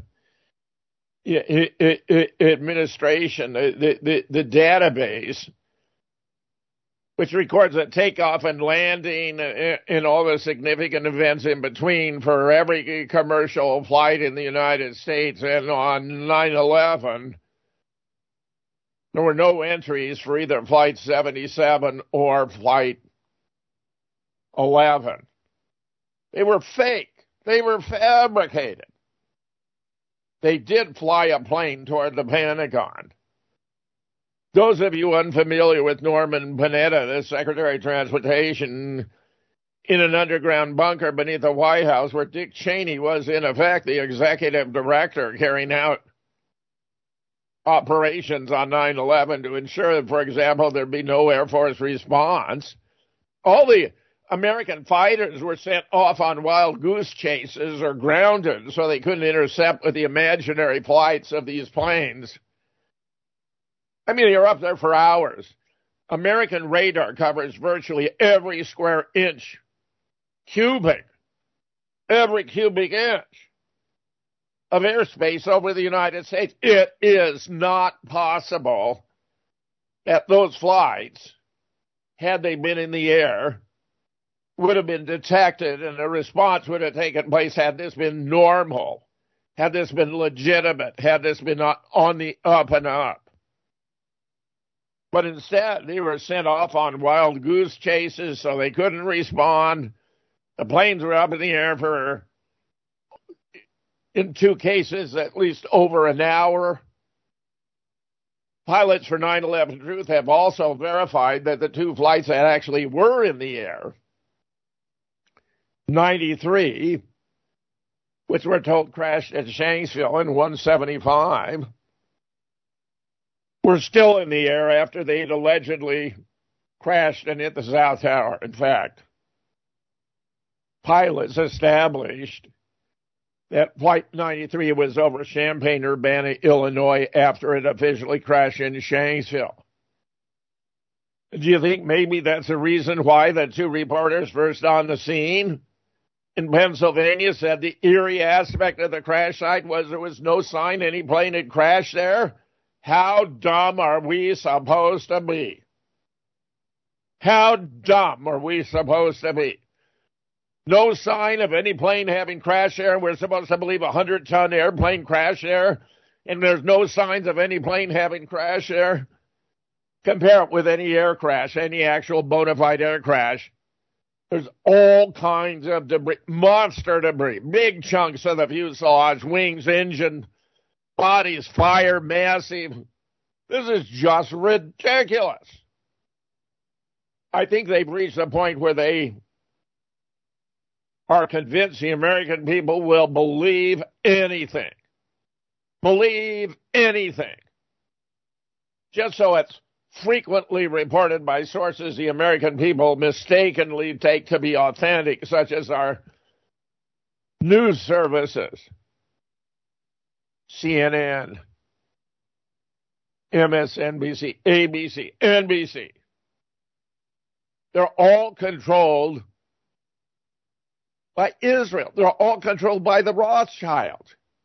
S4: Administration, the, the, the database, which records the takeoff and landing and all the significant events in between for every commercial flight in the United States. And on nine eleven, there were no entries for either Flight seventy-seven or Flight eleven. They were fake. They were fabricated. They did fly a plane toward the Pentagon. Those of you unfamiliar with Norman Panetta, the Secretary of Transportation, in an underground bunker beneath the White House where Dick Cheney was, in effect, the executive director carrying out operations on nine eleven to ensure that, for example, there'd be no Air Force response. All the American fighters were sent off on wild goose chases or grounded so they couldn't intercept with the imaginary flights of these planes. I mean, they were up there for hours. American radar covers virtually every square inch, cubic, every cubic inch of airspace over the United States. It is not possible that those flights, had they been in the air, would have been detected and a response would have taken place had this been normal, had this been legitimate, had this been on the up and up. But instead, they were sent off on wild goose chases so they couldn't respond. The planes were up in the air for, in two cases, at least over an hour. Pilots for nine eleven Truth have also verified that the two flights that actually were in the air, ninety-three, which we're told crashed at Shanksville, and one seventy-five, were still in the air after they'd allegedly crashed and hit the South Tower. In fact, pilots established that Flight ninety-three was over Champaign-Urbana, Illinois, after it officially crashed in Shanksville. Do you think maybe that's the reason why the two reporters first on the scene in Pennsylvania said the eerie aspect of the crash site was there was no sign any plane had crashed there? How dumb are we supposed to be? How dumb are we supposed to be? No sign of any plane having crashed there. We're supposed to believe a hundred-ton airplane crashed there, and there's no signs of any plane having crashed there. Compare it with any air crash, any actual bona fide air crash. There's all kinds of debris, monster debris, big chunks of the fuselage, wings, engine, bodies, fire, massive. This is just ridiculous. I think they've reached a point where they are convinced the American people will believe anything. Believe anything. Just so it's frequently reported by sources the American people mistakenly take to be authentic, such as our news services, C N N, M S N B C, A B C, N B C. They're all controlled by Israel. They're all controlled by the Rothschilds.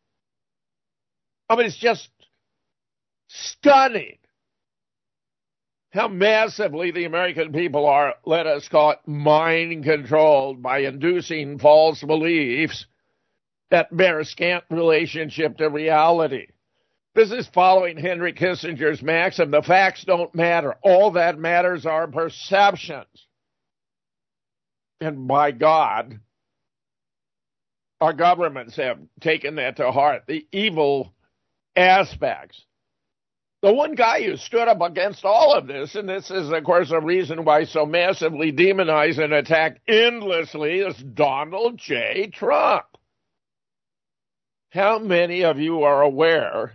S4: I mean, it's just stunning how massively the American people are, let us call it, mind-controlled by inducing false beliefs that bear scant relationship to reality. This is following Henry Kissinger's maxim, the facts don't matter. All that matters are perceptions. And by God, our governments have taken that to heart, the evil aspects. The one guy who stood up against all of this, and this is, of course, a reason why so massively demonized and attacked endlessly, is Donald J. Trump. How many of you are aware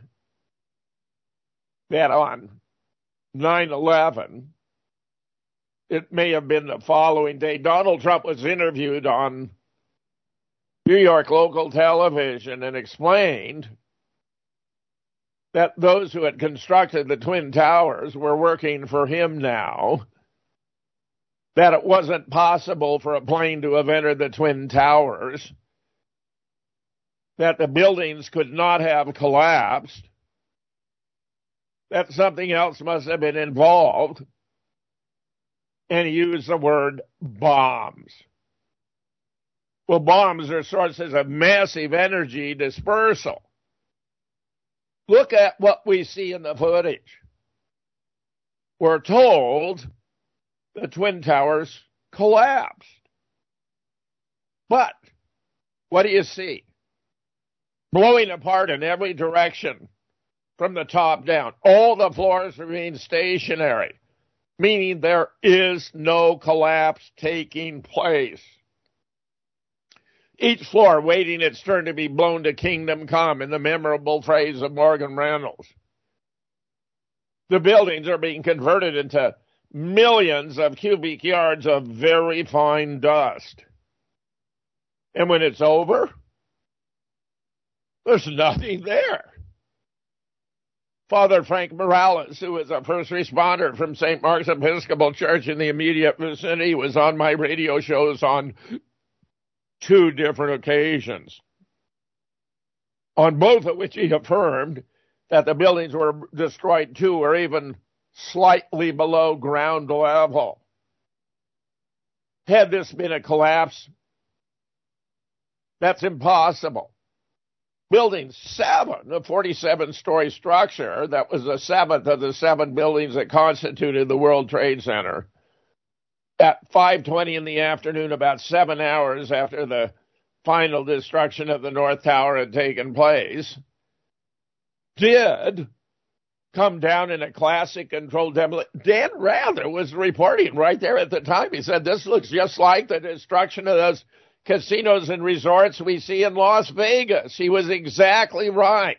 S4: that on nine eleven, it may have been the following day, Donald Trump was interviewed on New York local television and explained that those who had constructed the Twin Towers were working for him now, that it wasn't possible for a plane to have entered the Twin Towers, that the buildings could not have collapsed, that something else must have been involved, and he used the word bombs. Well, bombs are sources of massive energy dispersal. Look at what we see in the footage. We're told the Twin Towers collapsed. But what do you see? Blowing apart in every direction from the top down. All the floors remain stationary, meaning there is no collapse taking place. Each floor waiting its turn to be blown to kingdom come, in the memorable phrase of Morgan Reynolds. The buildings are being converted into millions of cubic yards of very fine dust. And when it's over, there's nothing there. Father Frank Morales, who is a first responder from Saint Mark's Episcopal Church in the immediate vicinity, was on my radio shows on two different occasions, on both of which he affirmed that the buildings were destroyed to or even slightly below ground level. Had this been a collapse, that's impossible. Building seven, a forty-seven-story structure, that was the seventh of the seven buildings that constituted the World Trade Center, at five twenty in the afternoon, about seven hours after the final destruction of the North Tower had taken place, did come down in a classic controlled demolition. Dan Rather was reporting right there at the time. He said, this looks just like the destruction of those casinos and resorts we see in Las Vegas. He was exactly right.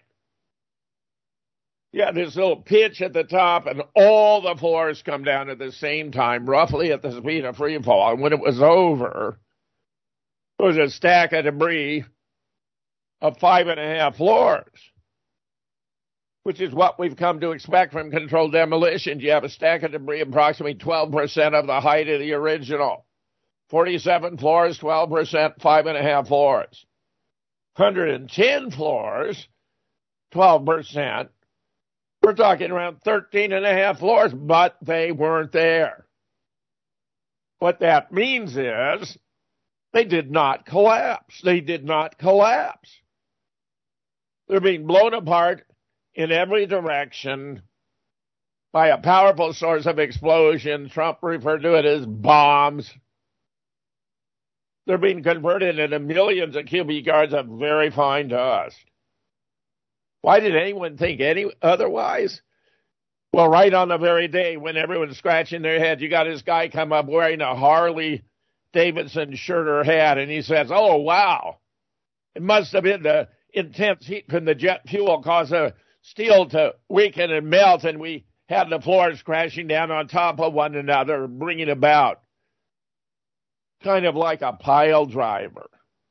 S4: Yeah, this little pitch at the top, and all the floors come down at the same time, roughly at the speed of free fall. And when it was over, there was a stack of debris of five and a half floors, which is what we've come to expect from controlled demolitions. You have a stack of debris approximately twelve percent of the height of the original. forty-seven floors, twelve percent, five and a half floors. one hundred ten floors, twelve percent. We're talking around thirteen and a half floors, but they weren't there. What that means is they did not collapse. They did not collapse. They're being blown apart in every direction by a powerful source of explosion. Trump referred to it as bombs. They're being converted into millions of cubic yards of very fine dust. Why did anyone think any otherwise? Well, right on the very day when everyone's scratching their head, you got this guy come up wearing a Harley Davidson shirt or hat, and he says, oh, wow, it must have been the intense heat from the jet fuel caused the steel to weaken and melt, and we had the floors crashing down on top of one another, bringing about kind of like a pile driver.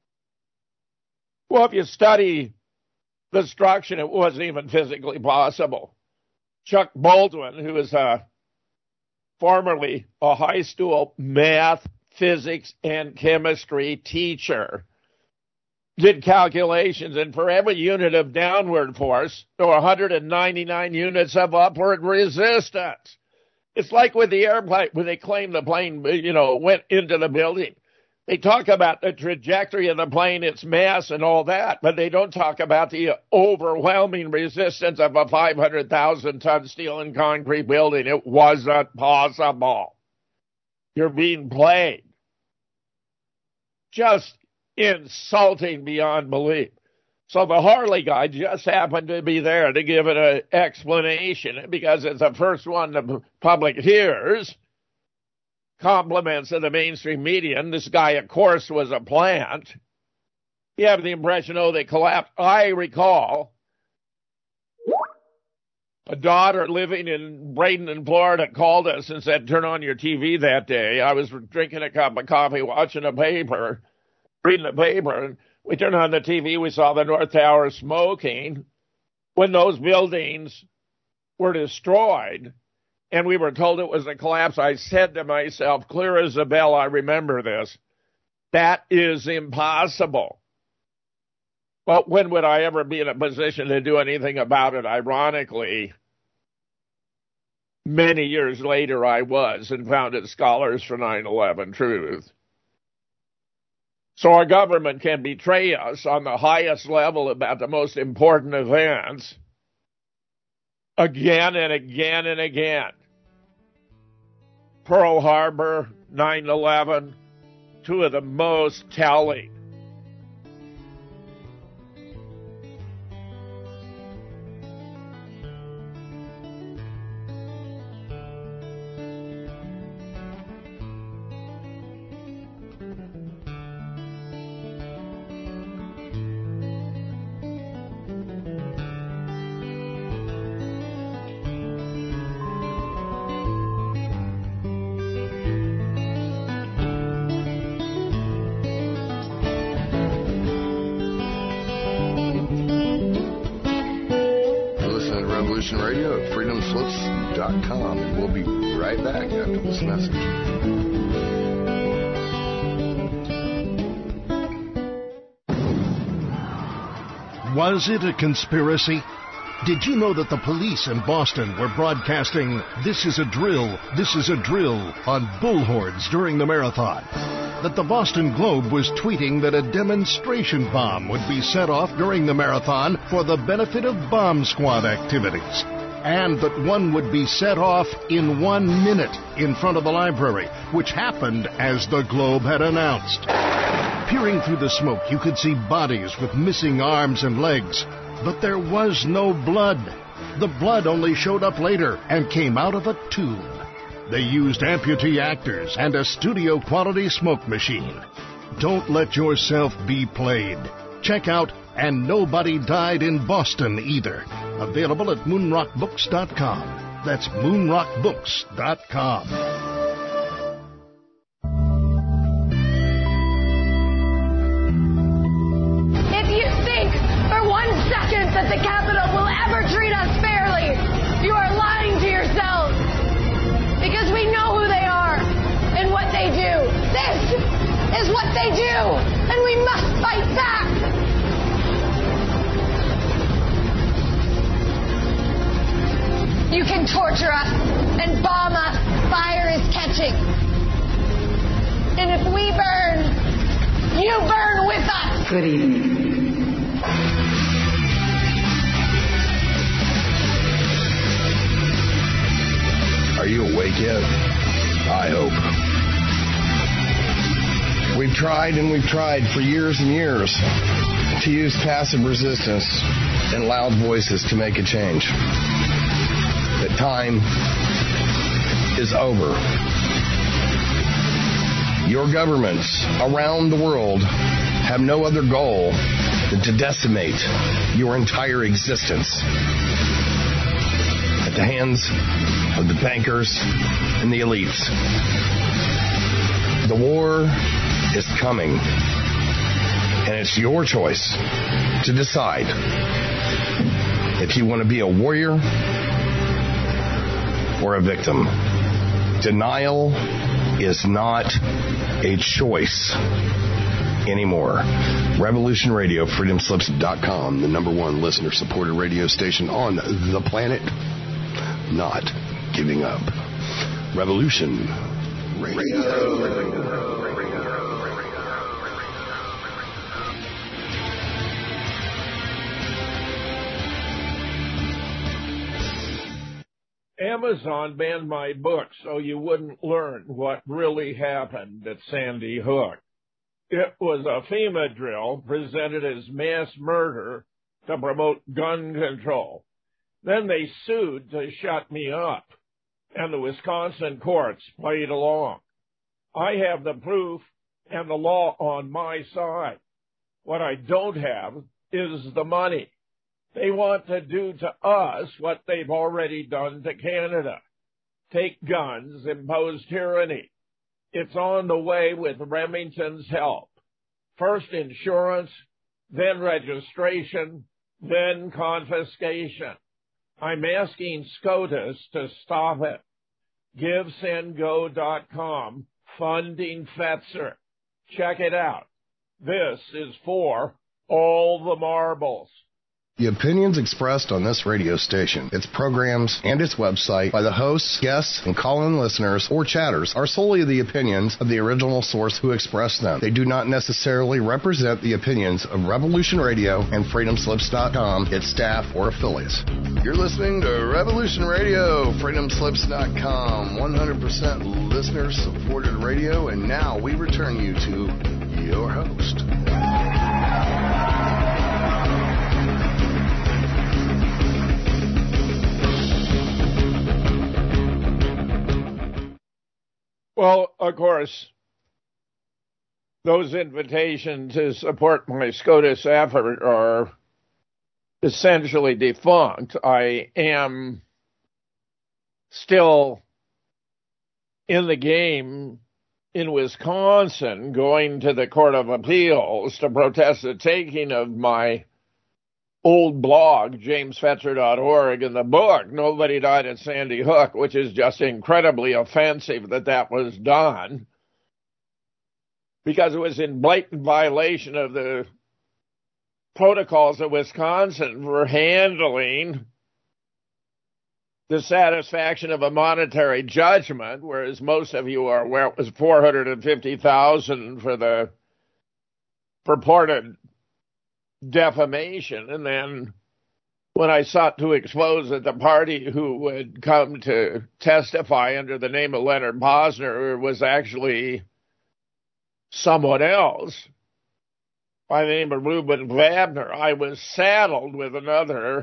S4: Well, if you study destruction, it wasn't even physically possible. Chuck Baldwin, who is a formerly a high school math, physics, and chemistry teacher, did calculations, and for every unit of downward force, there were one hundred ninety-nine units of upward resistance. It's like with the airplane, when they claim the plane, you know, went into the building. They talk about the trajectory of the plane, its mass, and all that, but they don't talk about the overwhelming resistance of a five hundred thousand ton steel and concrete building. It wasn't possible. You're being played. Just insulting beyond belief. So the Harley guy just happened to be there to give it an explanation because it's the first one the public hears. Compliments of the mainstream media, and this guy, of course, was a plant. You have the impression, oh, they collapsed. I recall a daughter living in Bradenton, Florida, called us and said, turn on your T V that day. I was drinking a cup of coffee, watching a paper, reading the paper, and we turned on the T V. We saw the North Tower smoking when those buildings were destroyed, and we were told it was a collapse. I said to myself, clear as a bell, I remember this, that is impossible. But when would I ever be in a position to do anything about it? Ironically, many years later I was and founded Scholars for nine eleven Truth. So our government can betray us on the highest level about the most important events again and again and again. Pearl Harbor, nine eleven, two of the most telling.
S2: Radio at freedom slips dot com, and we'll be right back after this message.
S9: Was it a conspiracy? Did you know that the police in Boston were broadcasting "This is a drill, this is a drill" on bullhorns during the marathon? That the Boston Globe was tweeting that a demonstration bomb would be set off during the marathon for the benefit of bomb squad activities? And that one would be set off in one minute in front of the library, which happened as the Globe had announced. Peering through the smoke, you could see bodies with missing arms and legs. But there was no blood. The blood only showed up later and came out of a tube. They used amputee actors and a studio-quality smoke machine. Don't let yourself be played. Check out And Nobody Died in Boston Either. Available at moonrock books dot com. That's moonrock books dot com.
S11: If you think for one second that the Capitol will ever treat us fairly, you are lying to yourselves. Because we know who they are and what they do. This is what they do, and we must fight back. You can torture us and bomb us. Fire is catching. And if we burn, you burn with us. Good evening.
S2: Are you awake yet? I hope. We've tried and we've tried for years and years to use passive resistance and loud voices to make a change. The time is over. Your governments around the world have no other goal than to decimate your entire existence at the hands of the bankers and the elites. The war is coming, and it's your choice to decide if you want to be a warrior or a victim. Denial is not a choice anymore. Revolution Radio, freedom slips dot com, the number one listener-supported radio station on the planet. Not giving up. Revolution Radio.
S4: Amazon banned my book so you wouldn't learn what really happened at Sandy Hook. it was a FEMA drill presented as mass murder to promote gun control. Then they sued to shut me up, and the Wisconsin courts played along. I have the proof and the law on my side. What I don't have is the money. They want to do to us what they've already done to Canada. Take guns, impose tyranny. It's on the way with Remington's help. First insurance, then registration, then confiscation. I'm asking SCOTUS to stop it. Give Send Go dot com, funding Fetzer. Check it out. This is for all the marbles.
S2: The opinions expressed on this radio station, its programs, and its website by the hosts, guests, and call-in listeners or chatters are solely the opinions of the original source who expressed them. They do not necessarily represent the opinions of Revolution Radio and Freedom Slips dot com, its staff, or affiliates. You're listening to Revolution Radio, Freedom Slips dot com, one hundred percent listener-supported radio, and now we return you to your host.
S4: Well, of course, those invitations to support my SCOTUS effort are essentially defunct. I am still in the game in Wisconsin, going to the Court of Appeals to protest the taking of my old blog, James Fetzer dot org, and the book, Nobody Died at Sandy Hook, which is just incredibly offensive that that was done, because it was in blatant violation of the protocols of Wisconsin for handling the satisfaction of a monetary judgment, whereas most of you are aware it was four hundred fifty thousand dollars for the purported defamation. And then when I sought to expose that the party who would come to testify under the name of Leonard Posner was actually someone else by the name of Reuben Wagner, I was saddled with another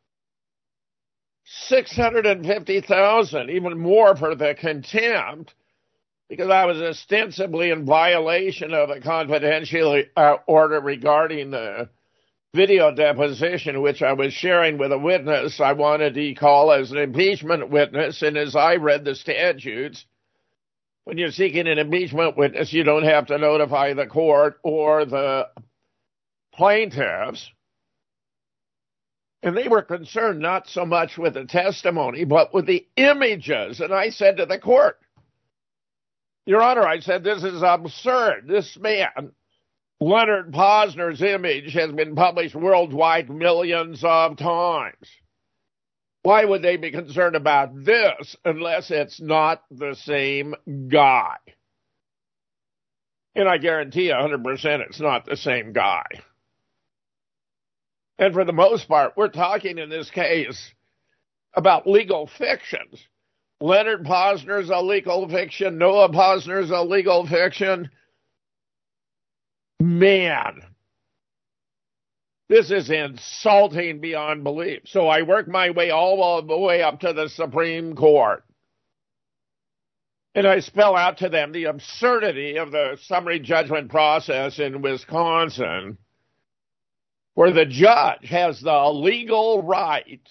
S4: six hundred fifty thousand dollars, even more for the contempt, because I was ostensibly in violation of a confidential uh, order regarding the video deposition, which I was sharing with a witness I wanted to call as an impeachment witness. And as I read the statutes, when you're seeking an impeachment witness, you don't have to notify the court or the plaintiffs. And they were concerned not so much with the testimony, but with the images. And I said to the court, Your Honor, I said, this is absurd. This man, Leonard Posner's image has been published worldwide millions of times. Why would they be concerned about this unless it's not the same guy? And I guarantee you one hundred percent it's not the same guy. And for the most part, we're talking in this case about legal fictions. Leonard Posner's a legal fiction. Noah Posner's a legal fiction. Man, this is insulting beyond belief. So I worked my way all the way up to the Supreme Court. And I spell out to them the absurdity of the summary judgment process in Wisconsin, where the judge has the legal right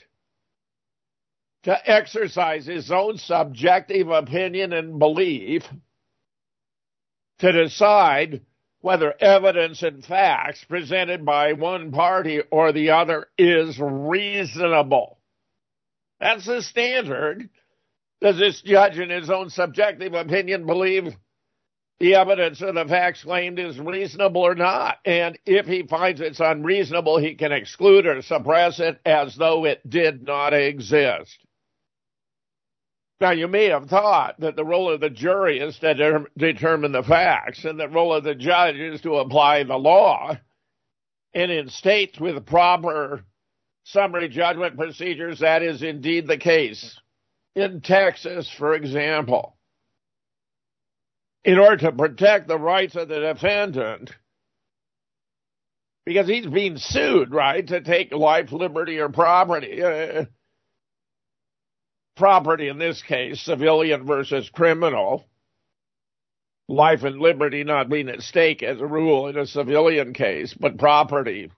S4: to exercise his own subjective opinion and belief to decide whether evidence and facts presented by one party or the other is reasonable. That's the standard. Does this judge in his own subjective opinion believe the evidence and the facts claimed is reasonable or not? And if he finds it's unreasonable, he can exclude or suppress it as though it did not exist. Now, you may have thought that the role of the jury is to de- determine the facts, and the role of the judge is to apply the law. And in states with proper summary judgment procedures, that is indeed the case. In Texas, for example, in order to protect the rights of the defendant, because he's being sued, right, to take life, liberty, or property. Uh, property in this case, civilian versus criminal. Life and liberty not being at stake as a rule in a civilian case, but property.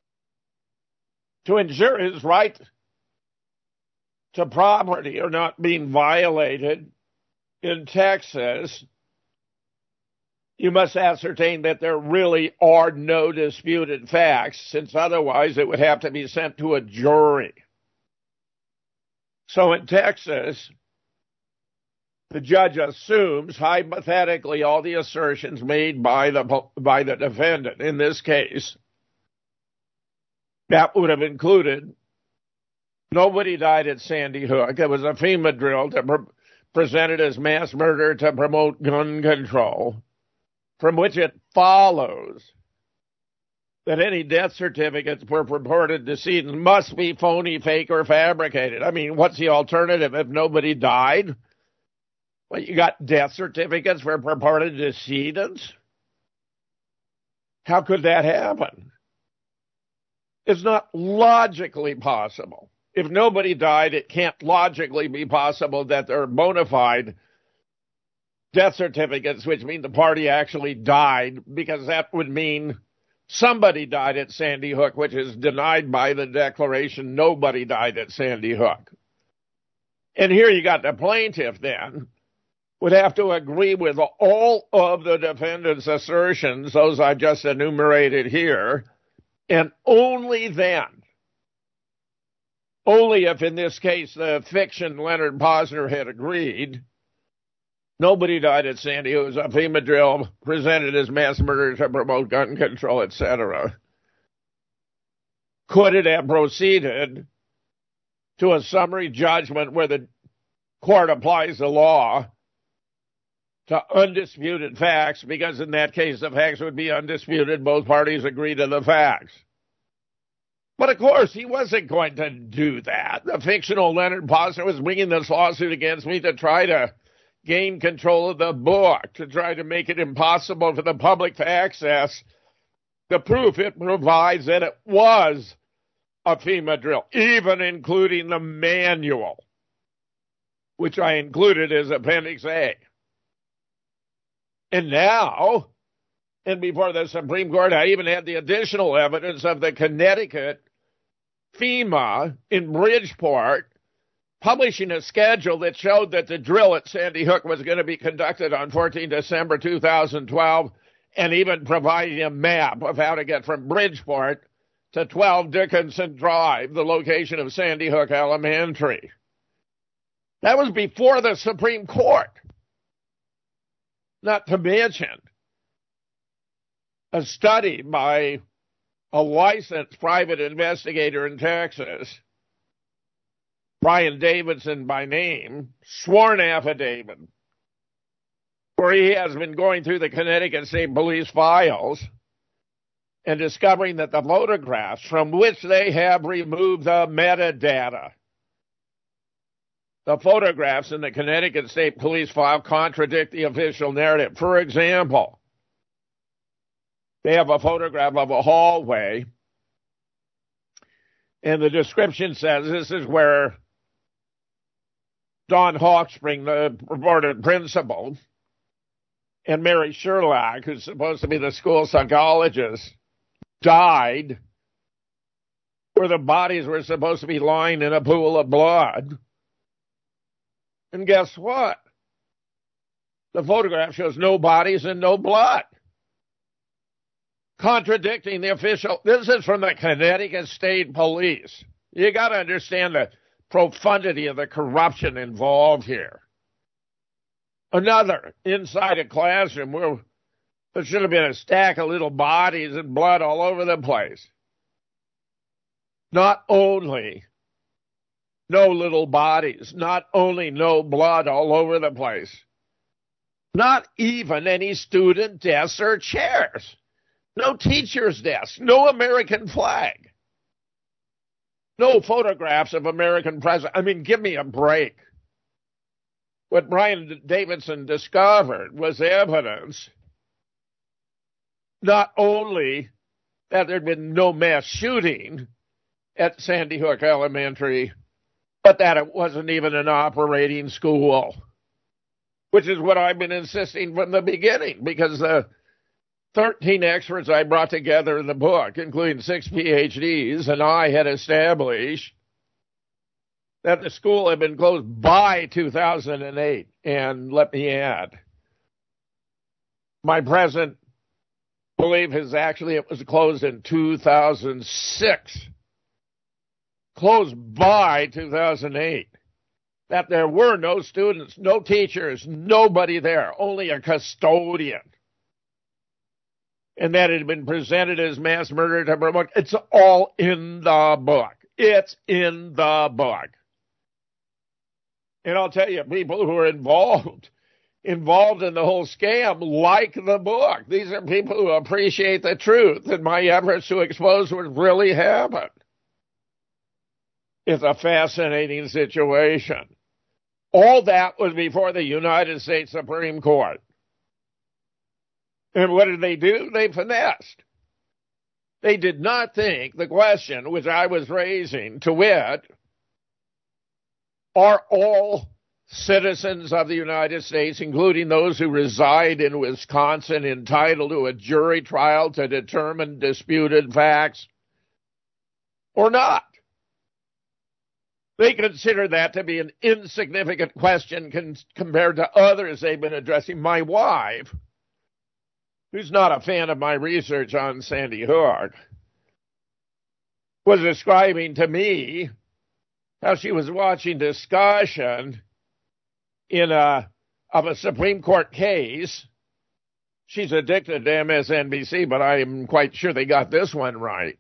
S4: To ensure his right to property are not being violated in Texas, you must ascertain that there really are no disputed facts, since otherwise it would have to be sent to a jury. So in Texas, the judge assumes, hypothetically, all the assertions made by the by the defendant. In this case, that would have included nobody died at Sandy Hook. It was a FEMA drill to pre- presented as mass murder to promote gun control, from which it follows that any death certificates for purported decedents must be phony, fake, or fabricated. I mean, what's the alternative if nobody died? Well, you got death certificates for purported decedents? How could that happen? It's not logically possible. If nobody died, it can't logically be possible that there are bona fide death certificates, which mean the party actually died, because that would mean somebody died at Sandy Hook, which is denied by the declaration nobody died at Sandy Hook. And here you got the plaintiff then would have to agree with all of the defendant's assertions, those I just enumerated here, and only then, only if in this case the fiction Leonard Posner had agreed, nobody died at Sandy Hook, it was a FEMA drill presented as mass murder to promote gun control, et cetera, could it have proceeded to a summary judgment where the court applies the law to undisputed facts, because in that case the facts would be undisputed, both parties agree to the facts. But of course he wasn't going to do that. The fictional Leonard Posner was bringing this lawsuit against me to try to gain control of the book, to try to make it impossible for the public to access the proof it provides that it was a FEMA drill, even including the manual, which I included as Appendix A. And now, and before the Supreme Court, I even had the additional evidence of the Connecticut FEMA in Bridgeport publishing a schedule that showed that the drill at Sandy Hook was going to be conducted on the fourteenth of December two thousand twelve, and even providing a map of how to get from Bridgeport to twelve Dickinson Drive, the location of Sandy Hook Elementary. That was before the Supreme Court. Not to mention a study by a licensed private investigator in Texas, Brian Davidson by name, sworn affidavit, where he has been going through the Connecticut State Police files and discovering that the photographs from which they have removed the metadata, the photographs in the Connecticut State Police file contradict the official narrative. For example, they have a photograph of a hallway, and the description says this is where Don Hawkspring, the purported principal, and Mary Sherlock, who's supposed to be the school psychologist, died, where the bodies were supposed to be lying in a pool of blood. And guess what? The photograph shows no bodies and no blood, contradicting the official. This is from the Connecticut State Police. You got to understand the profundity of the corruption involved here. Another, inside a classroom where there should have been a stack of little bodies and blood all over the place. Not only no little bodies, not only no blood all over the place, not even any student desks or chairs, no teacher's desk, no American flag, no photographs of American presidents. I mean, give me a break. what Brian Davidson discovered was evidence not only that there had been no mass shooting at Sandy Hook Elementary, but that it wasn't even an operating school, which is what I've been insisting from the beginning, because the thirteen experts I brought together in the book, including six P H Ds, and I had established that the school had been closed by two thousand eight. And let me add, my present belief is actually it was closed in two thousand six. Closed by two thousand eight. That there were no students, no teachers, nobody there, only a custodian. And that it had been presented as mass murder to promote. It's all in the book. It's in the book. And I'll tell you, people who are involved, involved in the whole scam like the book. These are people who appreciate the truth and my efforts to expose what really happened. It's a fascinating situation. All that was before the United States Supreme Court. And what did they do? They finessed. They did not think the question which I was raising, to wit, are all citizens of the United States, including those who reside in Wisconsin, entitled to a jury trial to determine disputed facts, or not? They consider that to be an insignificant question con- compared to others they've been addressing. My wife, who's not a fan of my research on Sandy Hook, was describing to me how she was watching discussion in a, of a Supreme Court case. She's addicted to M S N B C, but I'm quite sure they got this one right.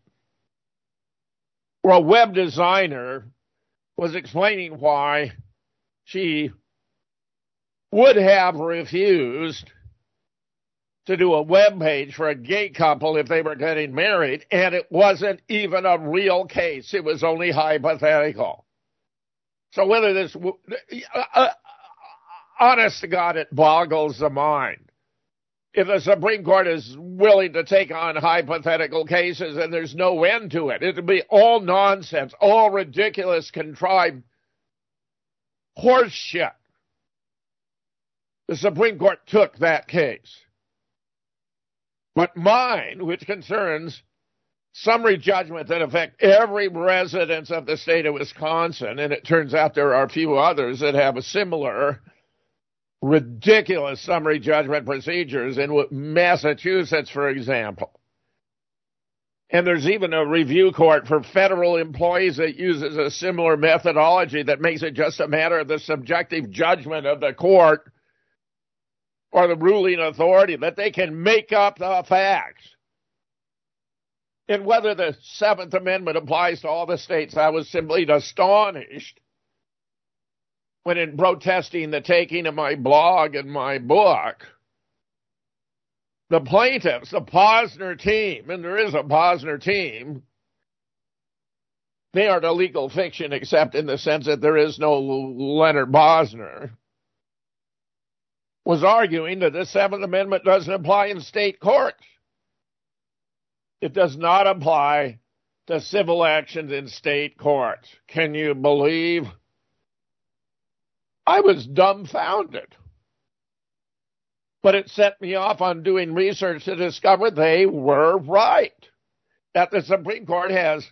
S4: Where a web designer was explaining why she would have refused to do a web page for a gay couple if they were getting married, and it wasn't even a real case. It was only hypothetical. So whether this, uh, honest to God, it boggles the mind. If the Supreme Court is willing to take on hypothetical cases and there's no end to it, it'll be all nonsense, all ridiculous, contrived horse shit. The Supreme Court took that case. But mine, which concerns summary judgment that affect every resident of the state of Wisconsin, and it turns out there are a few others that have a similar ridiculous summary judgment procedures in Massachusetts, for example. And there's even a review court for federal employees that uses a similar methodology that makes it just a matter of the subjective judgment of the court or the ruling authority, that they can make up the facts. And whether the Seventh Amendment applies to all the states, I was simply astonished when, in protesting the taking of my blog and my book, the plaintiffs, the Posner team, and there is a Posner team, they are the legal fiction except in the sense that there is no Leonard Posner, was arguing that the Seventh Amendment doesn't apply in state courts. It does not apply to civil actions in state courts. Can you believe? I was dumbfounded. But it set me off on doing research to discover they were right. That the Supreme Court has,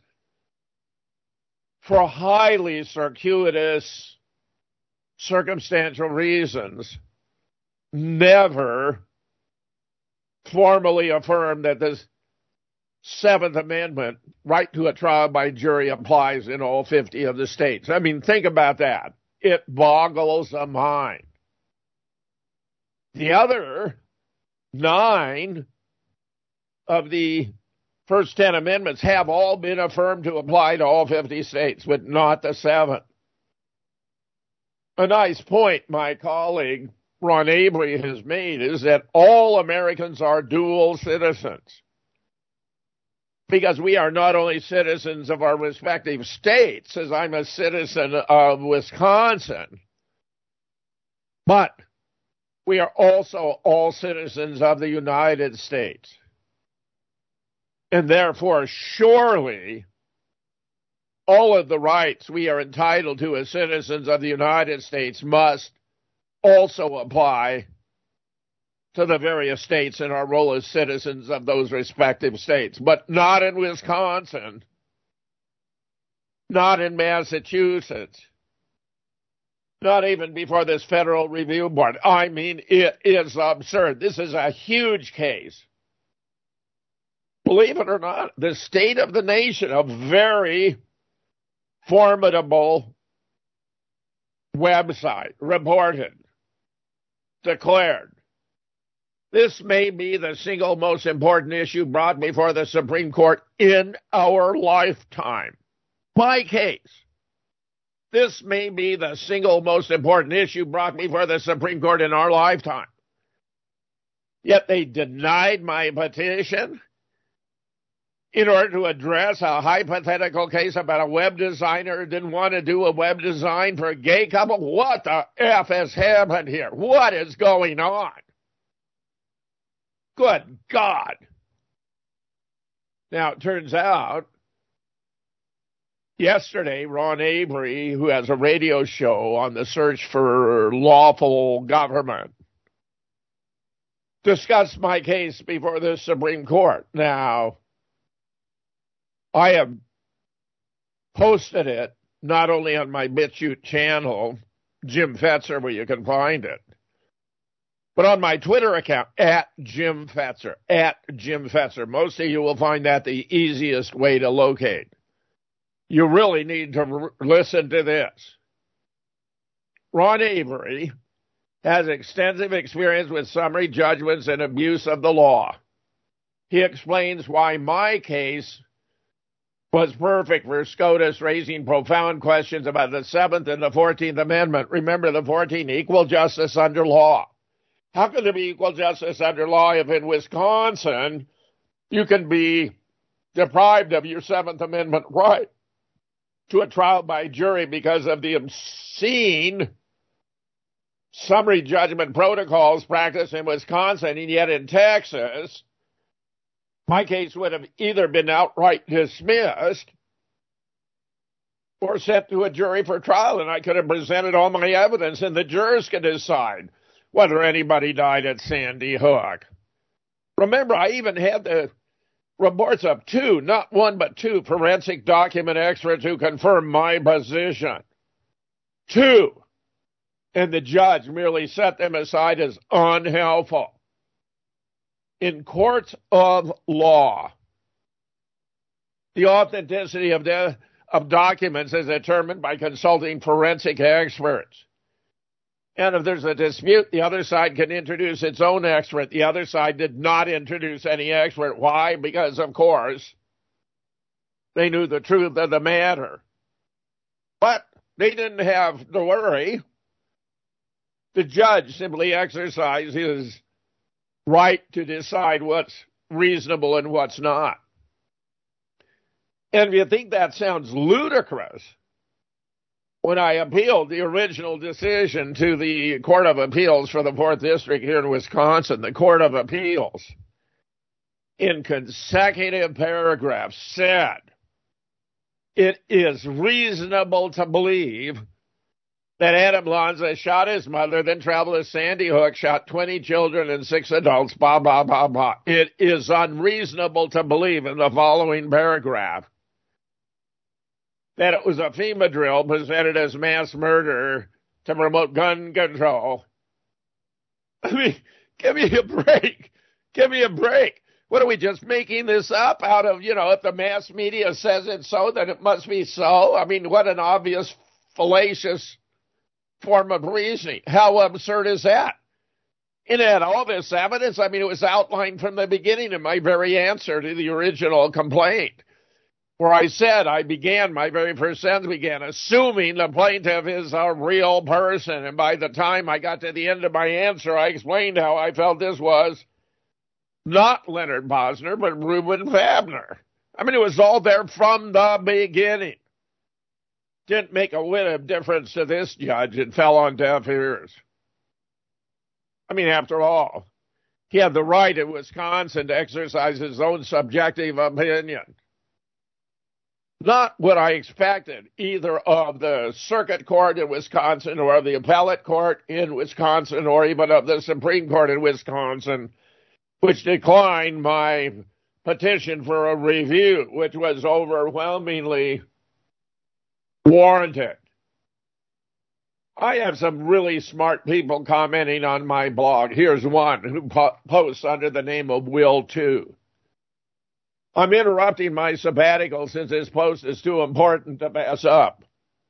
S4: for highly circuitous, circumstantial reasons, never formally affirmed that the Seventh Amendment, right to a trial by jury, applies in all fifty of the states. I mean, think about that. It boggles the mind. The other nine of the first ten amendments have all been affirmed to apply to all fifty states, but not the seventh. A nice point my colleague Ron Avery has made is that all Americans are dual citizens, because we are not only citizens of our respective states, as I'm a citizen of Wisconsin, But we are also all citizens of the United States. And therefore, surely, all of the rights we are entitled to as citizens of the United States must also apply to the various states in our role as citizens of those respective states. But not in Wisconsin, not in Massachusetts, not even before this Federal Review Board. I mean, it is absurd. This is a huge case. Believe it or not, the state of the nation, a very formidable website, reported, declared, this may be the single most important issue brought before the Supreme Court in our lifetime. My case. This may be the single most important issue brought before the Supreme Court in our lifetime. Yet they denied my petition in order to address a hypothetical case about a web designer who didn't want to do a web design for a gay couple. What the F has happened here? What is going on? Good God. Now, it turns out, yesterday, Ron Avery, who has a radio show on the search for lawful government, discussed my case before the Supreme Court. Now, I have posted it not only on my BitChute channel, Jim Fetzer, where you can find it, but on my Twitter account, at Jim Fetzer, at Jim Fetzer. Most of you will find that the easiest way to locate. You really need to r- listen to this. Ron Avery has extensive experience with summary judgments and abuse of the law. He explains why my case was perfect for SCOTUS, raising profound questions about the seventh and the fourteenth Amendment. Remember, the fourteenth, equal justice under law. How can there be equal justice under law if in Wisconsin you can be deprived of your seventh Amendment right to a trial by jury because of the obscene summary judgment protocols practiced in Wisconsin, and yet in Texas, my case would have either been outright dismissed or sent to a jury for trial, and I could have presented all my evidence, and the jurors could decide whether anybody died at Sandy Hook. Remember, I even had the reports of two, not one, but two forensic document experts who confirmed my position. Two. And the judge merely set them aside as unhelpful. In courts of law, the authenticity of, the, of documents is determined by consulting forensic experts. And if there's a dispute, the other side can introduce its own expert. The other side did not introduce any expert. Why? Because, of course, they knew the truth of the matter. But they didn't have to worry. The judge simply exercised his right to decide what's reasonable and what's not. And if you think that sounds ludicrous, when I appealed the original decision to the Court of Appeals for the fourth District here in Wisconsin, the Court of Appeals, in consecutive paragraphs said, it is reasonable to believe that Adam Lanza shot his mother, then traveled to Sandy Hook, shot twenty children and six adults, blah, blah, blah, blah. It is unreasonable to believe in the following paragraph that it was a FEMA drill presented as mass murder to promote gun control. I mean, give me a break. Give me a break. What, are we just making this up out of, you know, if the mass media says it's so, then it must be so? I mean, what an obvious, fallacious form of reasoning. How absurd is that? It had all this evidence. I mean, it was outlined from the beginning in my very answer to the original complaint, where I said I began, my very first sentence began, assuming the plaintiff is a real person. And by the time I got to the end of my answer, I explained how I felt this was not Leonard Bosner, but Reuben Fabner. I mean, it was all there from the beginning. Didn't make a whit of difference to this judge. It fell on deaf ears. I mean, after all, he had the right in Wisconsin to exercise his own subjective opinion. Not what I expected either of the circuit court in Wisconsin or of the appellate court in Wisconsin or even of the Supreme Court in Wisconsin, which declined my petition for a review, which was overwhelmingly warranted. I have some really smart people commenting on my blog. Here's one who po- posts under the name of Will two. I'm interrupting my sabbatical since this post is too important to pass up.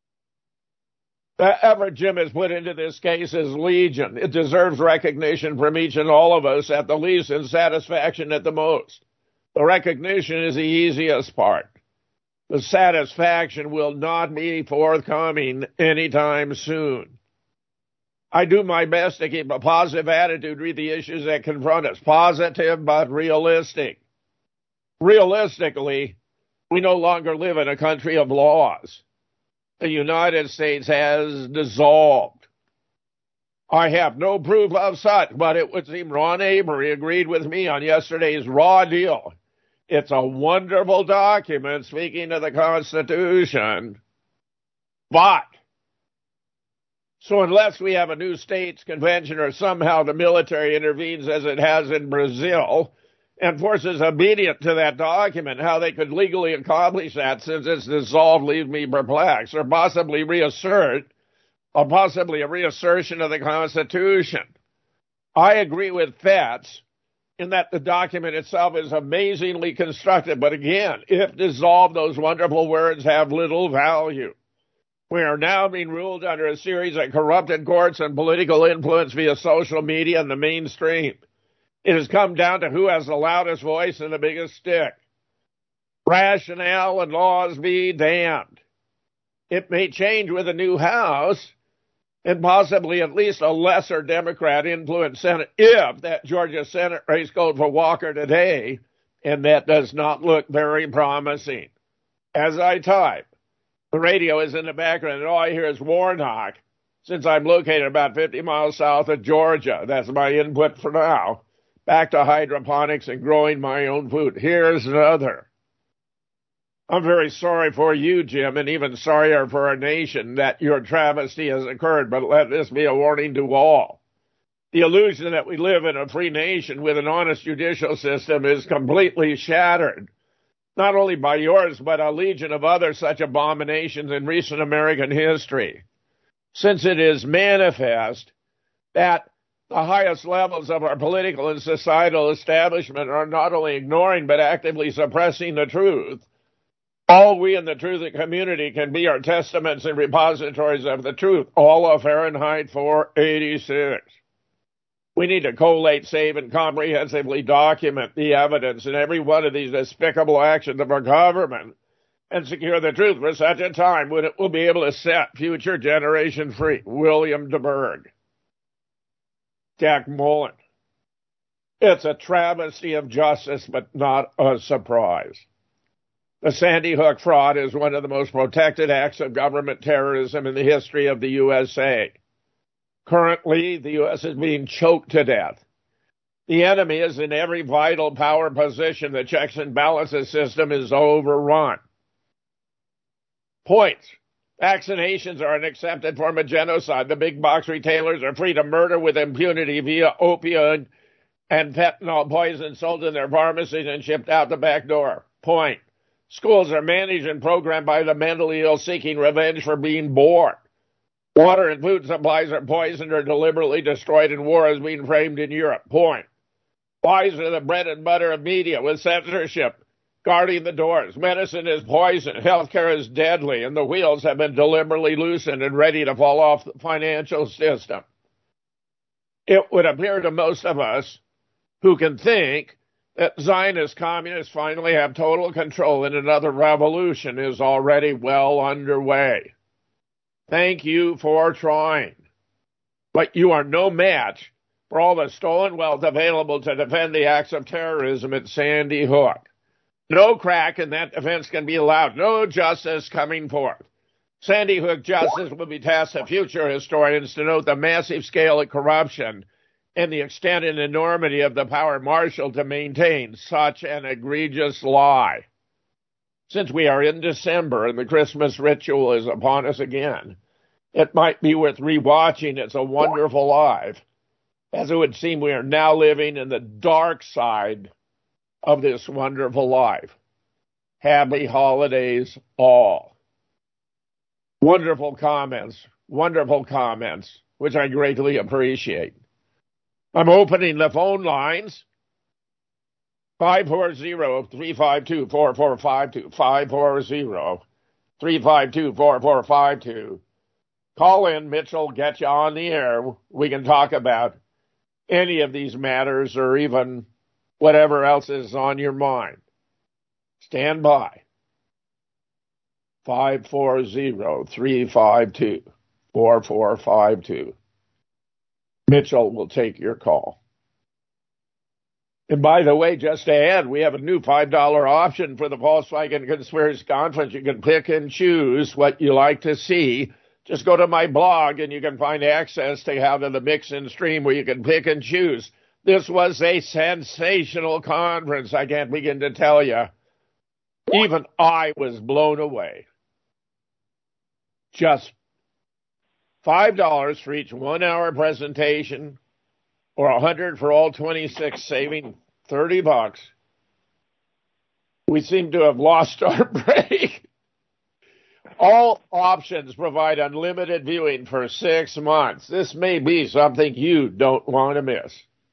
S4: The effort Jim has put into this case is legion. It deserves recognition from each and all of us at the least and satisfaction at the most. The recognition is the easiest part. The satisfaction will not be forthcoming anytime soon. I do my best to keep a positive attitude with the issues that confront us. Positive but realistic. Realistically, we no longer live in a country of laws. The United States has dissolved. I have no proof of such, but it would seem Ron Avery agreed with me on yesterday's Raw Deal. It's a wonderful document speaking to the Constitution, but so unless we have a new states convention or somehow the military intervenes as it has in Brazil and forces obedience to that document, how they could legally accomplish that since it's dissolved leaves me perplexed, or possibly reassert, or possibly a reassertion of the Constitution. I agree with Fetz in that the document itself is amazingly constructed, but again, if dissolved, those wonderful words have little value. We are now being ruled under a series of corrupted courts and political influence via social media and the mainstream. It has come down to who has the loudest voice and the biggest stick. Rationale and laws be damned. It may change with a new House and possibly at least a lesser Democrat-influenced Senate if that Georgia Senate race goes for Walker today, and that does not look very promising. As I type, the radio is in the background, and all I hear is Warnock, since I'm located about fifty miles south of Georgia. That's my input for now. Back to hydroponics and growing my own food. Here's another. I'm very sorry for you, Jim, and even sorrier for our nation that your travesty has occurred, but let this be a warning to all. The illusion that we live in a free nation with an honest judicial system is completely shattered, not only by yours, but a legion of other such abominations in recent American history, since it is manifest that the highest levels of our political and societal establishment are not only ignoring but actively suppressing the truth. All we in the truth community can be our testaments and repositories of the truth. All of Fahrenheit four eighty-six. We need to collate, save, and comprehensively document the evidence in every one of these despicable actions of our government and secure the truth for such a time when it will be able to set future generations free. William DeBerg. Jack Mullen. It's a travesty of justice, but not a surprise. The Sandy Hook fraud is one of the most protected acts of government terrorism in the history of the U S A. Currently, the U S is being choked to death. The enemy is in every vital power position. The checks and balances system is overrun. Points. Vaccinations are an accepted form of genocide. The big box retailers are free to murder with impunity via opioid and fentanyl poison sold in their pharmacies and shipped out the back door. Point. Schools are managed and programmed by the mentally ill seeking revenge for being born. Water and food supplies are poisoned or deliberately destroyed, and war is being framed in Europe. Point. Lies are the bread and butter of media with censorship guarding the doors. Medicine is poison. Healthcare is deadly, and the wheels have been deliberately loosened and ready to fall off the financial system. It would appear to most of us who can think that Zionist communists finally have total control and another revolution is already well underway. Thank you for trying. But you are no match for all the stolen wealth available to defend the acts of terrorism at Sandy Hook. No crack in that defense can be allowed. No justice coming forth. Sandy Hook justice will be tasked to future historians to note the massive scale of corruption and the extent and enormity of the power marshaled to maintain such an egregious lie. Since we are in December and the Christmas ritual is upon us again, it might be worth rewatching It's a Wonderful Life, as it would seem we are now living in the dark side of this wonderful life. Happy holidays all. Wonderful comments, wonderful comments, which I greatly appreciate. I'm opening the phone lines. five four zero, three five two, four four five two, five four zero, three five two, four four five two. Call in, Mitchell, get you on the air. We can talk about any of these matters or even whatever else is on your mind. Stand by. five four zero, three five two, four four five two. Mitchell will take your call. And by the way, just to add, we have a new five dollar option for the Volkswagen Conspiracy Conference. You can pick and choose what you like to see. Just go to my blog and you can find access to how to the mix and stream where you can pick and choose. This was a sensational conference. I can't begin to tell you. Even I was blown away. Just five dollars for each one-hour presentation, or one hundred dollars for all twenty-six, saving thirty bucks. We seem to have lost our break. All options provide unlimited viewing for six months. This may be something you don't want to miss.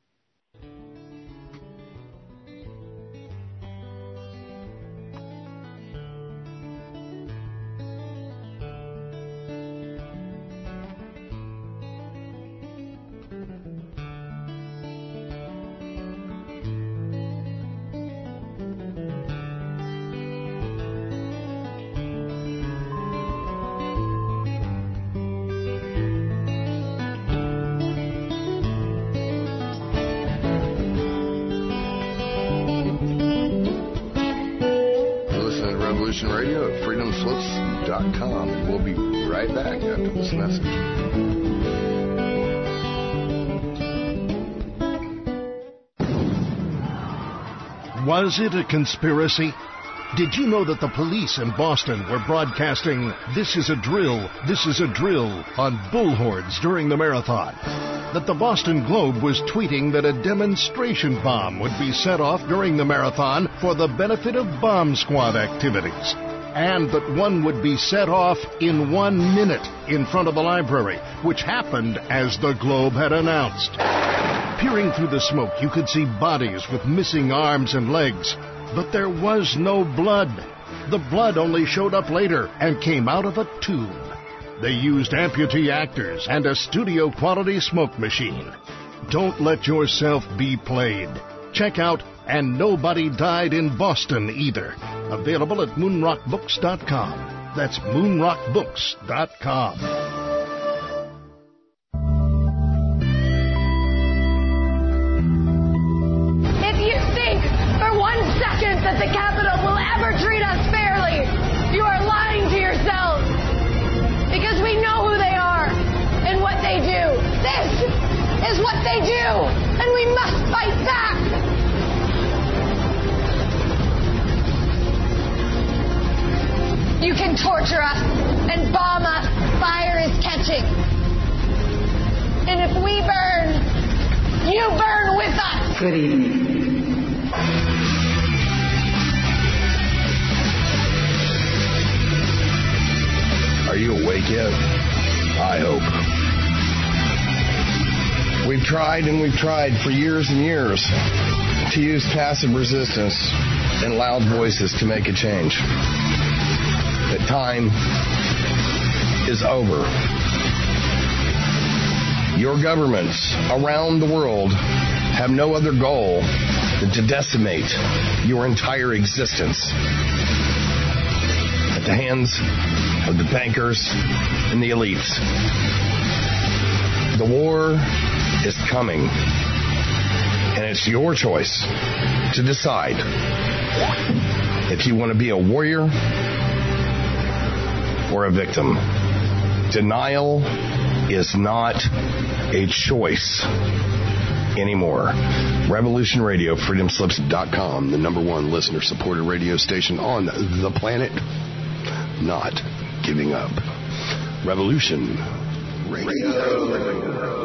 S2: Radio at freedom slips dot com, and we'll be right back after this message.
S9: Was it a conspiracy? Did you know that the police in Boston were broadcasting "This is a drill, this is a drill" on bullhorns during the marathon? That the Boston Globe was tweeting that a demonstration bomb would be set off during the marathon for the benefit of bomb squad activities? And that one would be set off in one minute in front of the library, which happened as the Globe had announced. Peering through the smoke, you could see bodies with missing arms and legs. But there was no blood. The blood only showed up later and came out of a tube. They used amputee actors and a studio-quality smoke machine. Don't let yourself be played. Check out And Nobody Died in Boston Either. Available at moon rock books dot com. That's moon rock books dot com.
S11: If you think for one second that the Capitol will ever treat us fairly, you are lying to yourselves. Because we know who they are and what they do. This is what they do, and we must fight back. You can torture us and bomb us. Fire is catching. And if we burn, you burn with us.
S12: Good evening.
S2: Are you awake yet? I hope. We've tried and we've tried for years and years to use passive resistance and loud voices to make a change. But time is over. Your governments around the world have no other goal than to decimate your entire existence at the hands of the bankers and the elites. The war is coming, and it's your choice to decide if you want to be a warrior or a victim. Denial is not a choice. anymore. Revolution Radio, freedom slips dot com, the number one listener-supported radio station on the planet. Not giving up. Revolution Radio.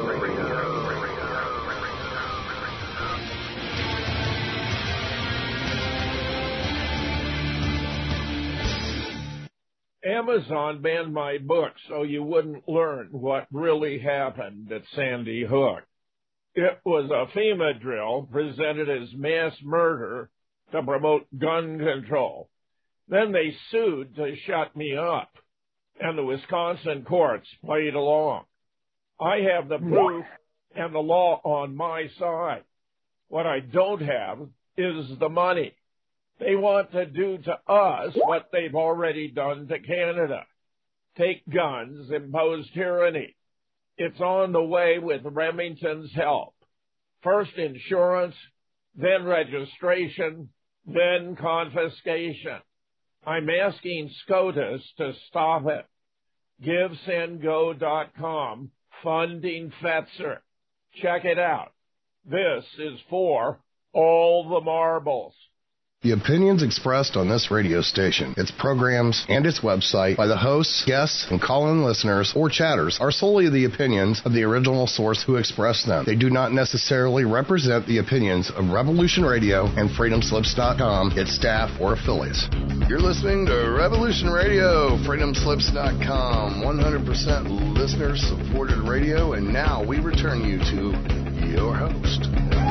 S4: Amazon banned my book so you wouldn't learn what really happened at Sandy Hook. It was a FEMA drill presented as mass murder to promote gun control. Then they sued to shut me up, and the Wisconsin courts played along. I have the proof and the law on my side. What I don't have is the money. They want to do to us what they've already done to Canada. Take guns, impose tyranny. It's on the way with Remington's help. First insurance, then registration, then confiscation. I'm asking SCOTUS to stop it. Give Send Go dot com, funding Fetzer. Check it out. This is for all the marbles.
S2: The opinions expressed on this radio station, its programs, and its website by the hosts, guests, and call-in listeners or chatters are solely the opinions of the original source who expressed them. They do not necessarily represent the opinions of Revolution Radio and freedom slips dot com, its staff, or affiliates. You're listening to Revolution Radio, freedom slips dot com, one hundred percent listener-supported radio, and now we return you to your host.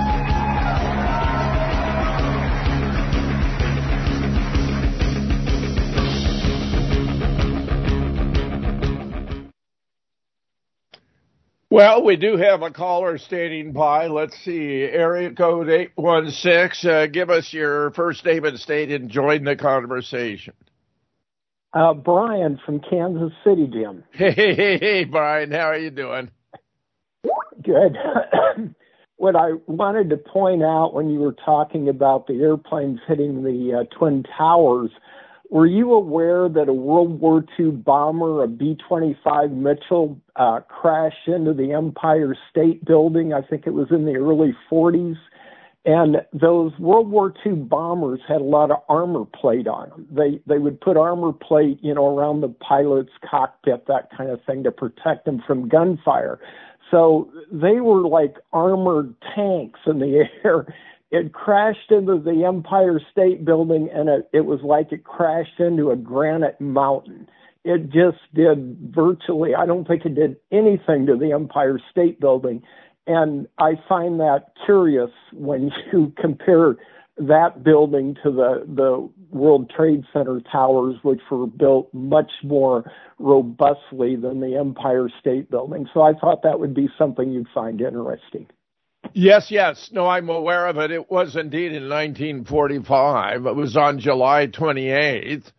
S4: Well, we do have a caller standing by. Let's see, area code eight one six. Uh, give us your first name and state and join the conversation.
S13: Uh, Brian from Kansas City, Jim.
S4: Hey, hey, hey, Brian. How are you doing?
S13: Good. What I wanted to point out when you were talking about the airplanes hitting the uh, Twin Towers, were you aware that a World War Two bomber, a B twenty-five Mitchell, uh, crashed into the Empire State Building? I think it was in the early forties. And those World War Two bombers had a lot of armor plate on them. They they would put armor plate, you know, around the pilot's cockpit, that kind of thing, to protect them from gunfire. So they were like armored tanks in the air. It crashed into the Empire State Building, and it, it was like it crashed into a granite mountain. It just did virtually, I don't think it did anything to the Empire State Building. And I find that curious when you compare that building to the, the World Trade Center towers, which were built much more robustly than the Empire State Building. So I thought that would be something you'd find interesting.
S4: Yes, yes. No, I'm aware of it. It was indeed in nineteen forty-five. It was on July twenty-eighth.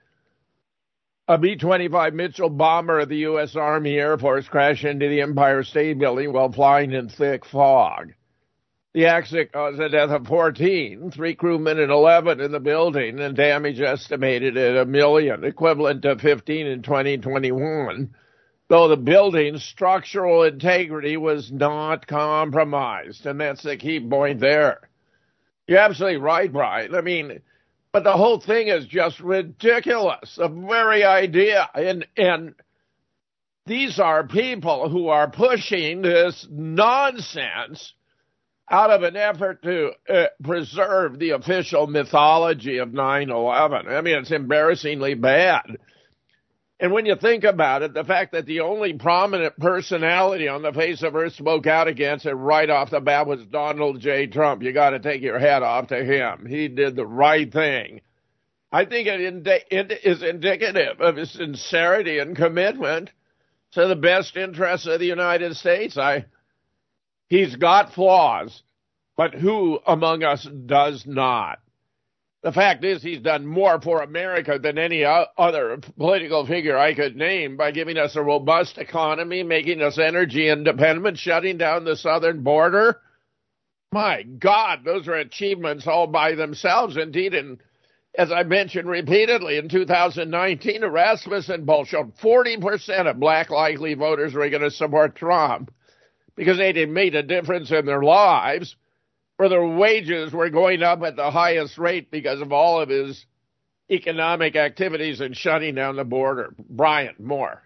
S4: A B twenty-five Mitchell bomber of the U S Army Air Force crashed into the Empire State Building while flying in thick fog. The accident caused the death of fourteen, three crewmen and eleven in the building, and damage estimated at a million, equivalent to fifteen in twenty twenty-one. Though the building's structural integrity was not compromised. And that's the key point there. You're absolutely right, Brian. I mean, but the whole thing is just ridiculous, the very idea. And, and these are people who are pushing this nonsense out of an effort to uh, preserve the official mythology of nine eleven. I mean, it's embarrassingly bad. And when you think about it, the fact that the only prominent personality on the face of Earth spoke out against it right off the bat was Donald J. Trump. You got to take your hat off to him. He did the right thing. I think it, indi- it is indicative of his sincerity and commitment to the best interests of the United States. I, he's got flaws, but who among us does not? The fact is he's done more for America than any other political figure I could name by giving us a robust economy, making us energy independent, shutting down the southern border. My God, those are achievements all by themselves. Indeed, and as I mentioned repeatedly, in two thousand nineteen, a Rasmussen poll showed forty percent of black likely voters were going to support Trump. because they didn't make a difference in their lives, or their wages were going up at the highest rate because of all of his economic activities and shutting down the border. Brian, more.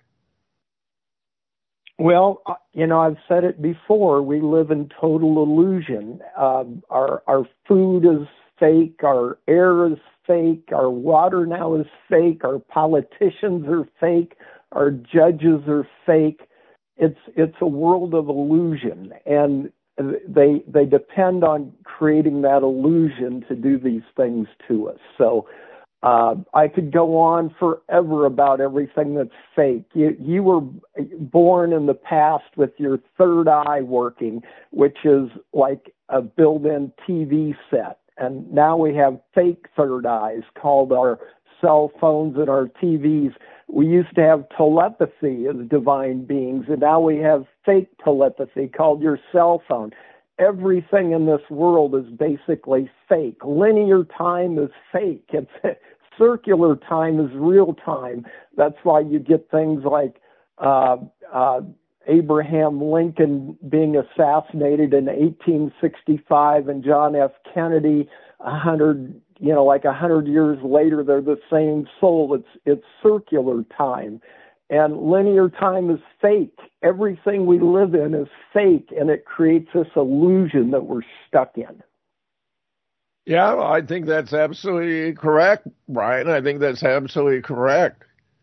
S13: Well, you know, I've said it before. We live in total illusion. Uh, our our food is fake. Our air is fake. Our water now is fake. Our politicians are fake. Our judges are fake. It's it's a world of illusion, and they they depend on creating that illusion to do these things to us. So. Uh, I could go on forever about everything that's fake. You, you were born in the past with your third eye working, which is like a built-in T V set. And now we have fake third eyes called our cell phones and our T Vs. We used to have telepathy as divine beings, and now we have fake telepathy called your cell phone. Everything in this world is basically fake. Linear time is fake. It's circular time is real time. That's why you get things like uh, uh, Abraham Lincoln being assassinated in eighteen sixty-five and John F. Kennedy a hundred, you know, like a hundred years later. They're the same soul. It's it's circular time. And linear time is fake. Everything we live in is fake, and it creates this illusion that we're stuck in.
S4: Yeah, I think that's absolutely correct, Brian. I think that's absolutely correct.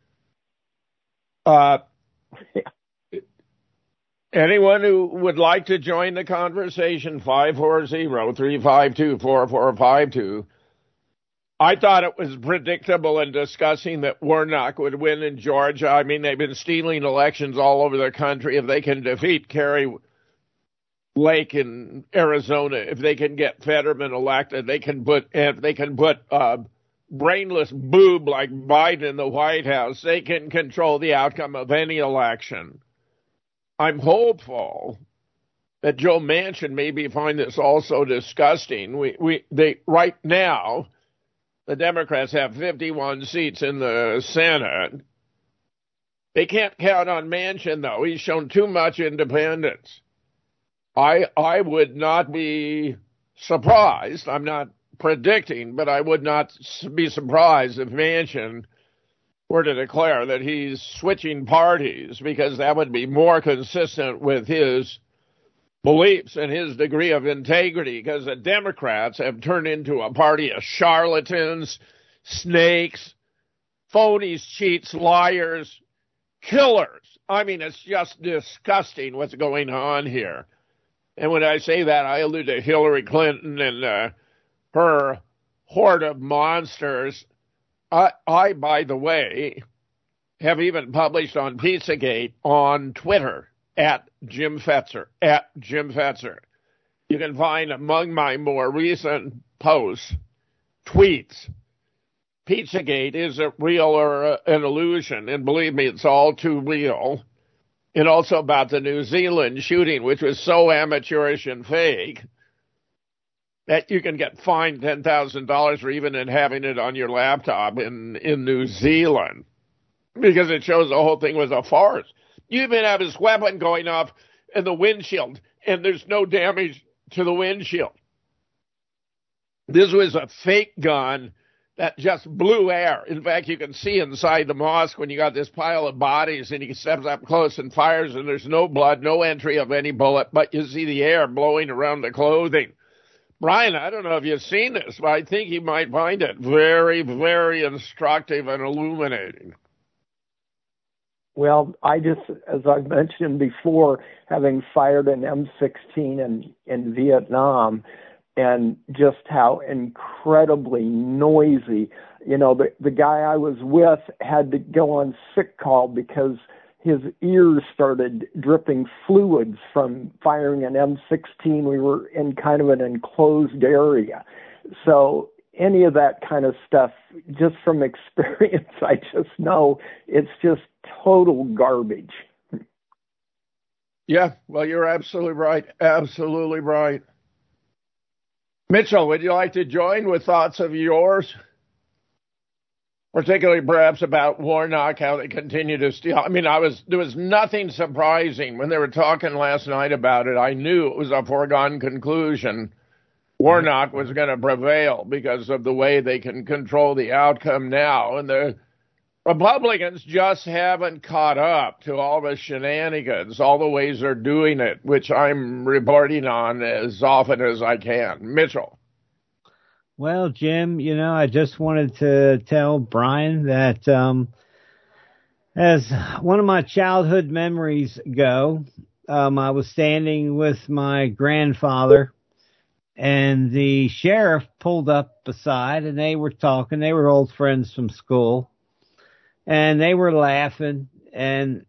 S4: Uh, yeah. Anyone who would like to join the conversation, five four zero, three five two, four four five two. I thought it was predictable and discussing that Warnock would win in Georgia. I mean, they've been stealing elections all over the country. If they can defeat Kerry Lake in Arizona, if they can get Fetterman elected, they can put, if they can put uh, brainless boob like Biden in the White House, they can control the outcome of any election. I'm hopeful that Joe Manchin maybe find this also disgusting. We, we, they, right now, the Democrats have fifty-one seats in the Senate. They can't count on Manchin, though. He's shown too much independence. I I would not be surprised. I'm not predicting, but I would not be surprised if Manchin were to declare that he's switching parties, because that would be more consistent with his beliefs and his degree of integrity, because the Democrats have turned into a party of charlatans, snakes, phonies, cheats, liars, killers. I mean, it's just disgusting what's going on here. And when I say that, I allude to Hillary Clinton and uh, her horde of monsters. I, I, by the way, have even published on Pizzagate on Twitter, at Jim Fetzer, at Jim Fetzer. You can find among my more recent posts, tweets, Pizzagate, is it real or an illusion? And believe me, it's all too real. And also about the New Zealand shooting, which was so amateurish and fake that you can get fined ten thousand dollars for even in having it on your laptop in, in New Zealand, because it shows the whole thing was a farce. You even have his weapon going off in the windshield, and there's no damage to the windshield. This was a fake gun that just blew air. In fact, you can see inside the mosque when you got this pile of bodies and he steps up close and fires, and there's no blood, no entry of any bullet, but you see the air blowing around the clothing. Brian, I don't know if you've seen this, but I think you might find it very, very instructive and illuminating.
S13: Well, I just, as I've mentioned before, having fired an M sixteen in, in Vietnam, and just how incredibly noisy, you know, the, the guy I was with had to go on sick call because his ears started dripping fluids from firing an M sixteen. We were in kind of an enclosed area. So any of that kind of stuff, just from experience, I just know it's just total garbage.
S4: Yeah, well, you're absolutely right. Absolutely right. Mitchell, would you like to join with thoughts of yours? particularly perhaps about Warnock, how they continue to steal. I mean, I was there was nothing surprising when they were talking last night about it. I knew it was a foregone conclusion. Warnock was going to prevail because of the way they can control the outcome now. And the Republicans just haven't caught up to all the shenanigans, all the ways they're doing it, which I'm reporting on as often as I can. Mitchell.
S14: Well, Jim, you know, I just wanted to tell Brian that um, as one of my childhood memories go, um, I was standing with my grandfather, and the sheriff pulled up beside, and they were talking. They were old friends from school, and they were laughing. And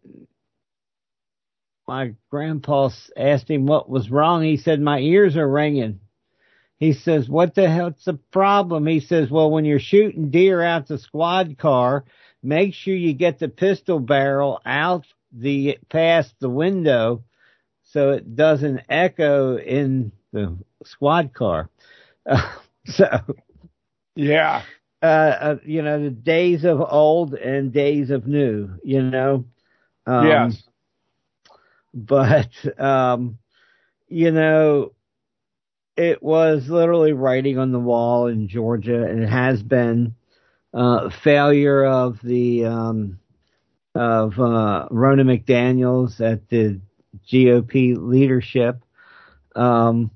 S14: my grandpa asked him what was wrong. He said, "My ears are ringing." He says, "What the hell's the problem?" He says, "Well, when you're shooting deer out the squad car, make sure you get the pistol barrel out the past the window so it doesn't echo in the squad car." Uh, so,
S4: yeah,
S14: uh, uh, you know, the days of old and days of new, you know. Um,
S4: yes.
S14: But, um, you know, it was literally writing on the wall in Georgia, and it has been uh, failure of the um, of uh, Ronna McDaniels at the G O P leadership. Um,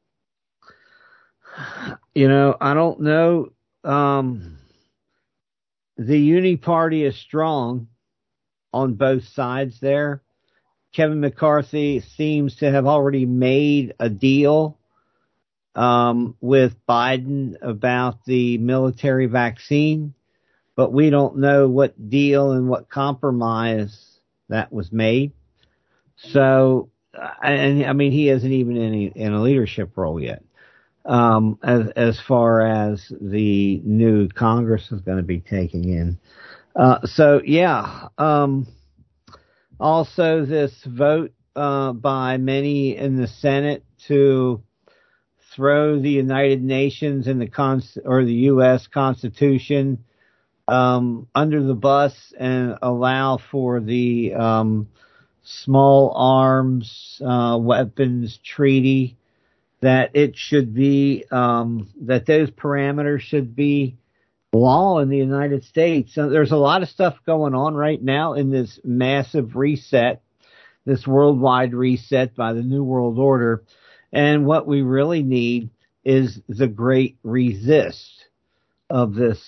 S14: you know, I don't know. Um, the Uni Party is strong on both sides there. Kevin McCarthy seems to have already made a deal um, with Biden about the military vaccine, but we don't know what deal and what compromise that was made. So, and I mean, he isn't even in a, in a leadership role yet. Um, as, as far as the new Congress is going to be taking in. Uh, so yeah, um, also this vote, uh, by many in the Senate to throw the United Nations and the Const- or the U S Constitution, um, under the bus and allow for the, um, small arms, uh, weapons treaty, that it should be, um, that those parameters should be law in the United States. So there's a lot of stuff going on right now in this massive reset, this worldwide reset by the New World Order. And what we really need is the great resist of this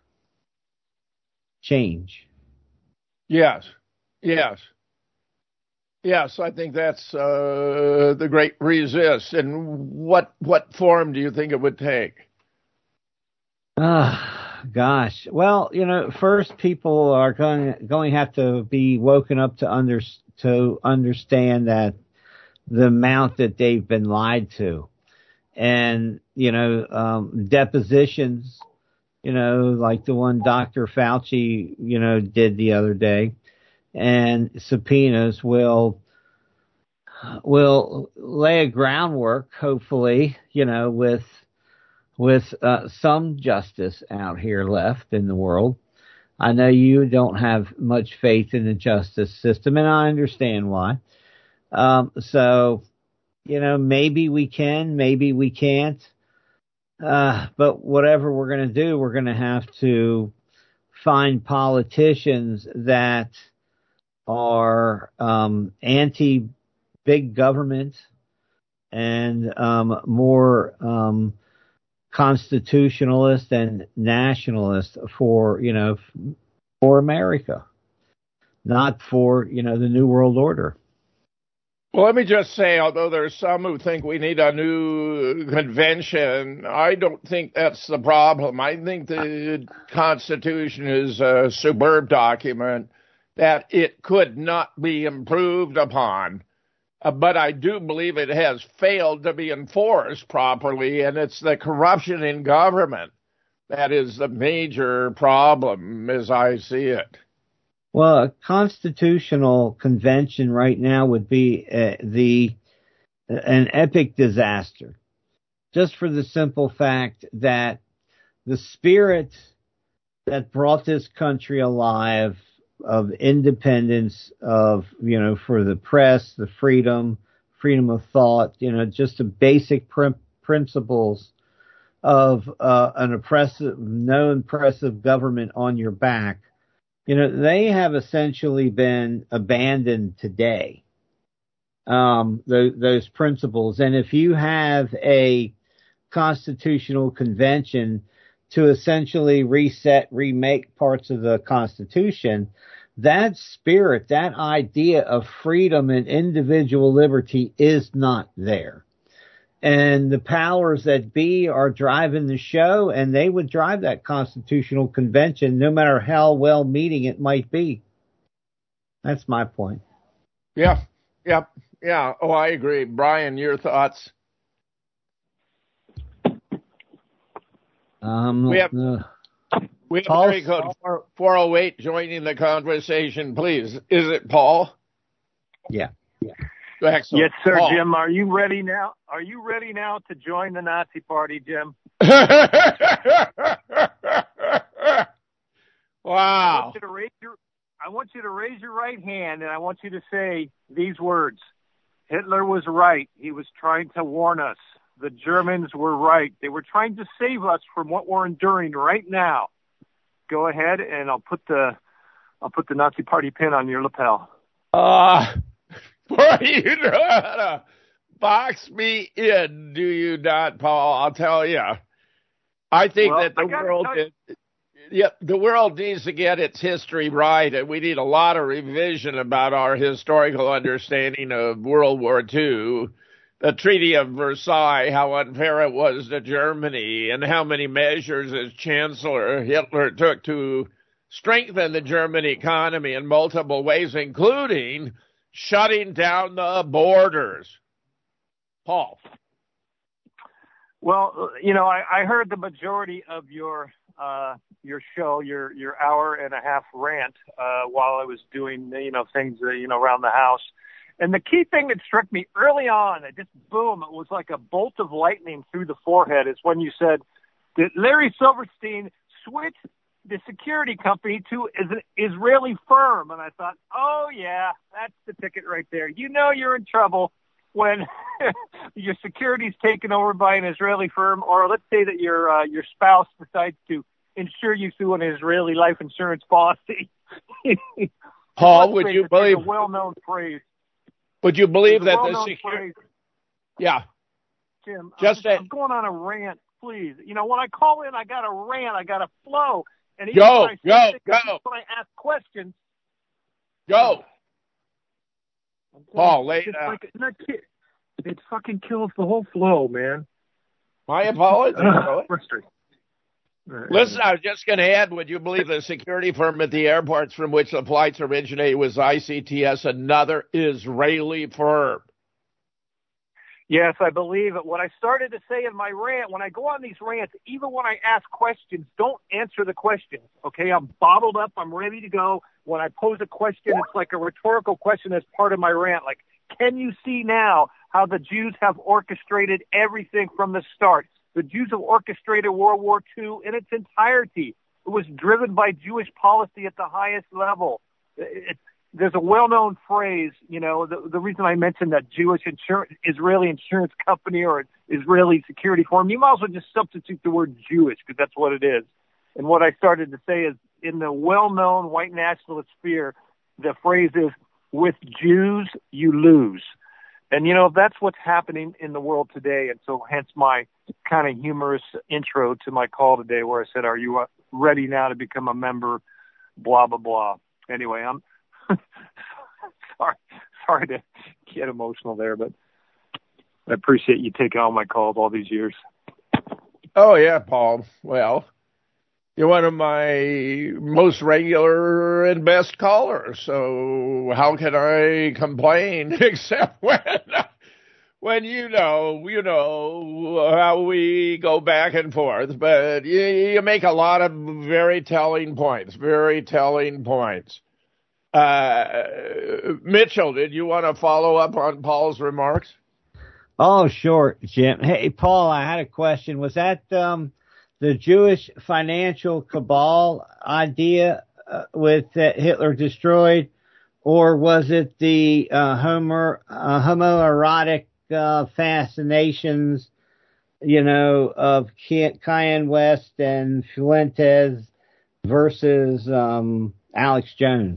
S14: change.
S4: Yes, yes. Yes, I think that's uh, the great resist. And what what form do you think it would take?
S14: Ah, gosh. Well, you know, first people are going going to have to be woken up to under to understand that the amount that they've been lied to, and you know, um, depositions, you know, like the one Doctor Fauci, you know, did the other day. And subpoenas will will lay a groundwork, hopefully, you know, with with uh, some justice out here left in the world. I know you don't have much faith in the justice system, and I understand why. Um, so, you know, maybe we can, maybe we can't. Uh, but whatever we're going to do, we're going to have to find politicians that are um, anti-big government and um, more um, constitutionalist and nationalist for, you know, for America, not for, you know, the New World Order.
S4: Well, let me just say, although there's some who think we need a new convention, I don't think that's the problem. I think the Constitution is a superb document, that it could not be improved upon. Uh, but I do believe it has failed to be enforced properly, and it's the corruption in government that is the major problem as I see it.
S14: Well, a constitutional convention right now would be uh, the an epic disaster, just for the simple fact that the spirit that brought this country alive, of independence, of, you know, for the press, the freedom, freedom of thought, you know, just the basic prim- principles of uh, an oppressive, no oppressive government on your back, you know, they have essentially been abandoned today. Um, those, those principles. And if you have a constitutional convention to essentially reset, remake parts of the Constitution, that spirit, that idea of freedom and individual liberty is not there. And the powers that be are driving the show, and they would drive that constitutional convention no matter how well meaning it might be. That's my point.
S4: Yeah, yeah, yeah. Oh, I agree. Brian, your thoughts?
S14: Um,
S4: we have,
S14: uh,
S4: we have
S14: Paul,
S4: area code four oh eight joining the conversation, please. Is it Paul?
S14: Yeah.
S4: Yeah. Excellent.
S15: Yes, sir,
S4: Paul.
S15: Jim. Are you ready now? Are you ready now to join the Nazi Party, Jim?
S4: Wow.
S15: I want you to raise your, I want you to raise your right hand, and I want you to say these words. Hitler was right. He was trying to warn us. The Germans were right. They were trying to save us from what we're enduring right now. Go ahead, and I'll put the I'll put the Nazi Party pin on your lapel.
S4: Uh, boy, you know how to box me in, do you not, Paul? I'll tell you. I think
S15: well,
S4: that the
S15: gotta
S4: world, is, yeah, the world needs to get its history right, and we need a lot of revision about our historical understanding of World War Two. The Treaty of Versailles, how unfair it was to Germany, and how many measures as Chancellor Hitler took to strengthen the German economy in multiple ways, including shutting down the borders. Paul.
S15: Well, you know, I, I heard the majority of your uh, your show, your your hour and a half rant uh, while I was doing, you know, things, uh, you know, around the house. And the key thing that struck me early on, it just boom, it was like a bolt of lightning through the forehead, is when you said that Larry Silverstein switched the security company to an Israeli firm. And I thought, oh, yeah, that's the ticket right there. You know you're in trouble when your security's taken over by an Israeli firm, or let's say that your uh, your spouse decides to insure you through an Israeli life insurance policy.
S4: Paul, would you believe?
S15: A well-known phrase.
S4: Would you believe that the security? Yeah.
S15: Jim,
S4: just
S15: I'm, I'm going on a rant, please. You know, when I call in, I got a rant, I got a flow, and even
S4: go,
S15: when I
S4: go,
S15: things,
S4: go.
S15: When I ask questions,
S4: go. Paul, lay it out.
S15: Like, it fucking kills the whole flow, man.
S4: My apologies.
S15: Frustrating.
S4: Listen, I was just going to add, would you believe the security firm at the airports from which the flights originated was I C T S, another Israeli firm?
S15: Yes, I believe it. What I started to say in my rant, when I go on these rants, even when I ask questions, don't answer the questions, okay? I'm bottled up. I'm ready to go. When I pose a question, it's like a rhetorical question as part of my rant. Like, can you see now how the Jews have orchestrated everything from the start? The Jews have orchestrated World War Two in its entirety. It was driven by Jewish policy at the highest level. It, there's a well-known phrase, you know, the, the reason I mentioned that Jewish insurance, Israeli insurance company or Israeli security firm, you might as well just substitute the word Jewish because that's what it is. And what I started to say is, in the well-known white nationalist sphere, the phrase is, with Jews, you lose. And, you know, that's what's happening in the world today. And so hence my kind of humorous intro to my call today where I said, are you ready now to become a member, blah, blah, blah. Anyway, I'm sorry, sorry to get emotional there, but I appreciate you taking all my calls all these years.
S4: Oh, yeah, Paul. Well, you're one of my most regular and best callers, so how can I complain except when, when you know, you know how we go back and forth, but you, you make a lot of very telling points, very telling points. Uh, Mitchell, did you want to follow up on Paul's remarks?
S14: Oh, sure, Jim. Hey, Paul, I had a question. Was that, um, the Jewish financial cabal idea uh, with that Hitler destroyed, or was it the uh, homo, uh, homoerotic uh, fascinations, you know, of Kanye West and Fuentes versus um, Alex Jones?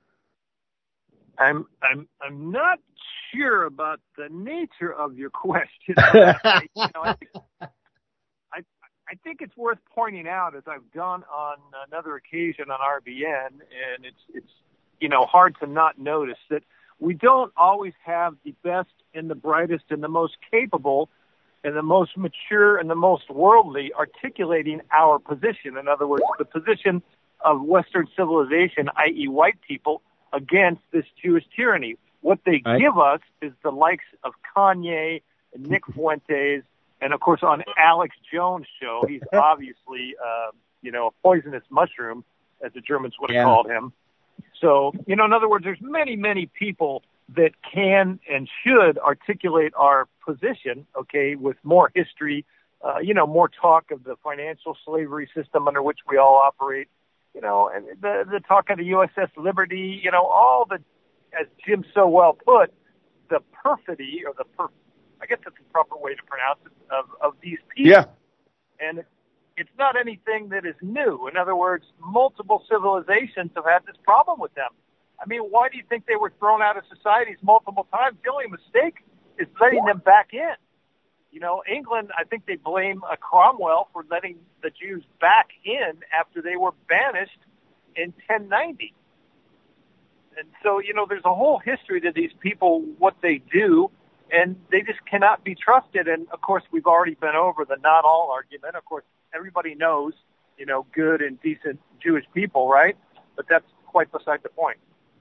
S15: I'm I'm I'm not sure about the nature of your question. I, you know, I, think, I I think it's worth pointing out, as I've done on another occasion on R B N, and it's it's you know hard to not notice that we don't always have the best and the brightest and the most capable and the most mature and the most worldly articulating our position. In other words, the position of Western civilization, that is white people, against this Jewish tyranny. What they right. give us is the likes of Kanye and Nick Fuentes, and of course on Alex Jones' show, he's obviously, uh, you know, a poisonous mushroom, as the Germans would have yeah. called him. So, you know, in other words, there's many, many people that can and should articulate our position, okay, with more history, uh, you know, more talk of the financial slavery system under which we all operate, you know, and the, the talk of the U S S Liberty, you know, all the, as Jim so well put, the perfidy, or the, per, I guess that's the proper way to pronounce it, of, of these people.
S4: Yeah.
S15: And it's not anything that is new. In other words, multiple civilizations have had this problem with them. I mean, why do you think they were thrown out of societies multiple times? The only mistake is letting them back in. You know, England, I think they blame uh, Cromwell for letting the Jews back in after they were banished in ten ninety. And so, you know, there's a whole history to these people, what they do, and they just cannot be trusted. And, of course, we've already been over the not all argument. Of course, everybody knows, you know, good and decent Jewish people, right? But that's quite beside the point.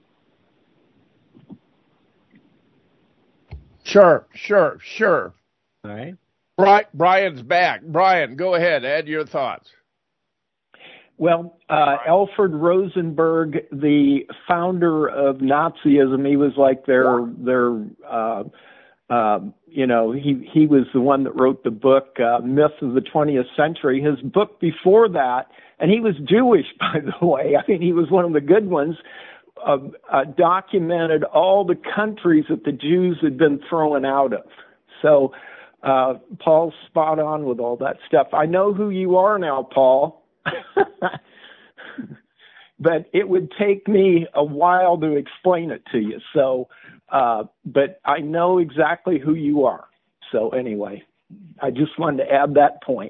S4: Sure, sure, sure.
S14: All right.
S4: Bri- Brian's back. Brian, go ahead. Add your thoughts.
S13: Well, uh, Alfred Rosenberg, the founder of Nazism, he was like their, their, uh, uh, you know, he, he was the one that wrote the book, uh, Myth of the twentieth century. His book before that, and he was Jewish, by the way. I mean, he was one of the good ones. Uh, uh, documented all the countries that the Jews had been thrown out of. So uh, Paul's spot on with all that stuff. I know who you are now, Paul. But it would take me a while to explain it to you. So, uh, but I know exactly who you are. So anyway, I just wanted to add that point.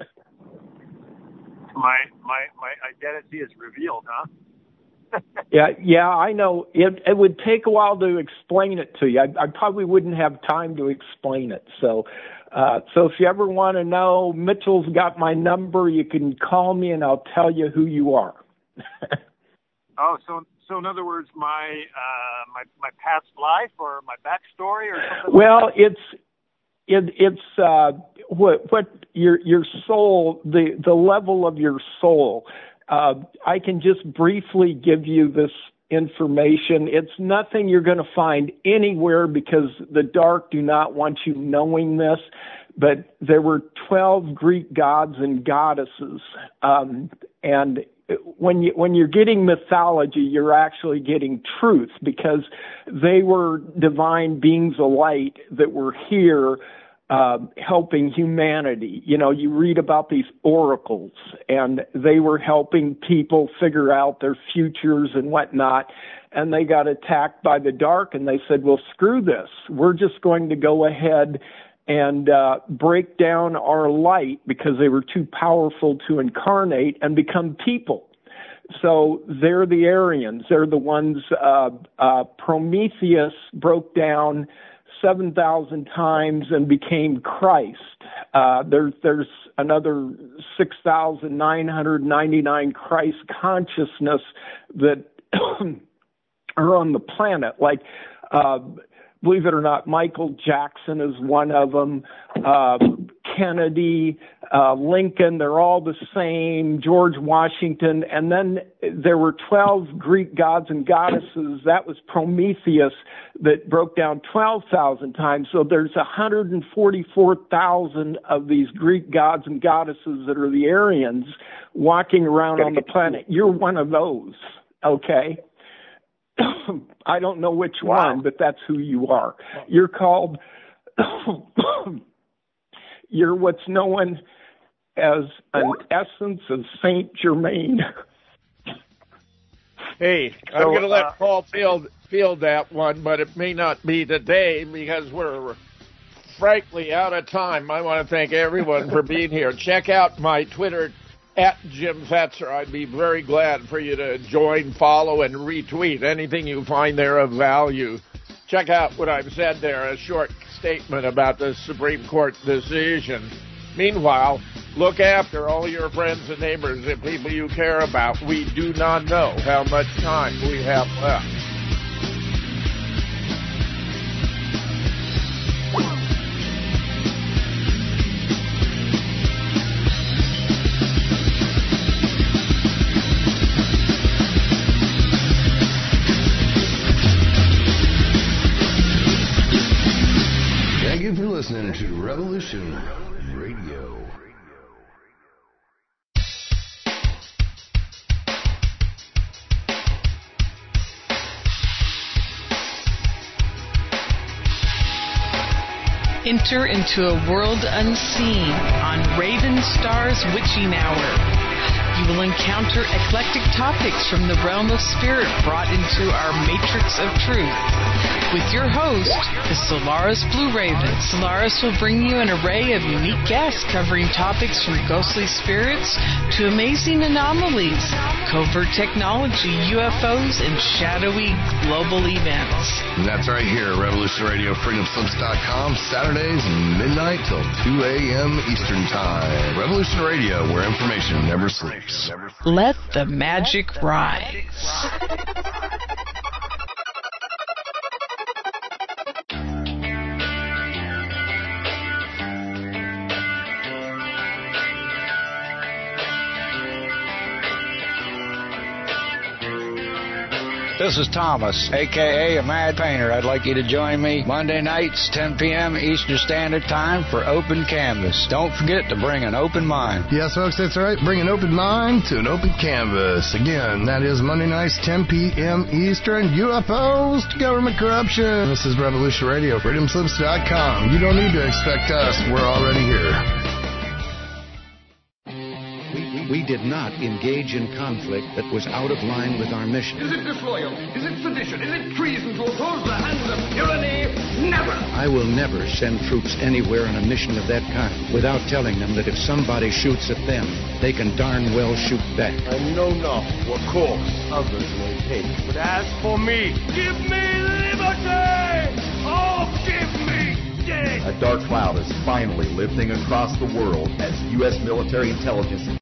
S15: my my my identity is revealed, huh?
S13: yeah, yeah, I know. It, it would take a while to explain it to you. I, I probably wouldn't have time to explain it. So, uh, so if you ever want to know, Mitchell's got my number. You can call me, and I'll tell you who you are.
S15: oh, so so in other words, my uh, my my past life or my backstory or something.
S13: Well,
S15: like that?
S13: it's it, it's uh, what what your your soul, the the level of your soul. Uh, I can just briefly give you this information. It's nothing you're going to find anywhere because the dark do not want you knowing this, but there were twelve Greek gods and goddesses. Um, and when you, when you're getting mythology, you're actually getting truth because they were divine beings of light that were here Uh, helping humanity. You know, you read about these oracles, and they were helping people figure out their futures and whatnot, and they got attacked by the dark, and they said, well, screw this. We're just going to go ahead and uh, break down our light because they were too powerful to incarnate and become people. So they're the Aryans. They're the ones, uh, uh, Prometheus broke down seven thousand times and became Christ. Uh, there's, there's another six thousand nine hundred ninety-nine Christ consciousness that are on the planet. Like, uh, believe it or not, Michael Jackson is one of them. Uh, Kennedy, uh, Lincoln, they're all the same, George Washington, and then there were twelve Greek gods and goddesses. That was Prometheus that broke down twelve thousand times. So there's one hundred forty-four thousand of these Greek gods and goddesses that are the Aryans walking around on the planet. You're one of those, okay? I don't know which wow. one, but that's who you are. You're called, you're what's known as an essence of Saint Germain.
S4: Hey, I'm
S13: so,
S4: going to let
S13: uh,
S4: Paul field, field that one, but it may not be today because we're frankly out of time. I want to thank everyone for being here. Check out my Twitter at Jim Fetzer. I'd be very glad for you to join, follow, and retweet anything you find there of value. Check out what I've said there, a short statement about the Supreme Court decision. Meanwhile, look after all your friends and neighbors and people you care about. We do not know how much time we have left.
S2: Thank you for listening to Revolution Radio.
S16: Enter into a world unseen on Raven Star's Witching Hour. You will encounter eclectic topics from the realm of spirit brought into our matrix of truth. With your host, the Solaris Blue Raven. Solaris will bring you an array of unique guests covering topics from ghostly spirits to amazing anomalies, covert technology, U F Os, and shadowy global events.
S2: And that's right here, Revolution Radio, freedom slips dot com, Saturdays midnight till two a.m. Eastern Time. Revolution Radio, where information never sleeps.
S16: Let the magic rise.
S17: This is Thomas, a k a. a Mad Painter. I'd like you to join me Monday nights, ten p.m. Eastern Standard Time for Open Canvas. Don't forget to bring an open mind.
S2: Yes, folks, that's right. Bring an open mind to an open canvas. Again, that is Monday nights, ten p.m. Eastern. U F Os to government corruption. This is Revolution Radio, freedom slips dot com. You don't need to expect us. We're already here.
S18: We did not engage in conflict that was out of line with our mission.
S19: Is it disloyal? Is it sedition? Is it treason to oppose the hands of tyranny? Never!
S18: I will never send troops anywhere on a mission of that kind without telling them that if somebody shoots at them, they can darn well shoot back.
S19: I know not what course others may take. But as for me, give me liberty! Oh, give me death!
S20: A dark cloud is finally lifting across the world as U S military intelligence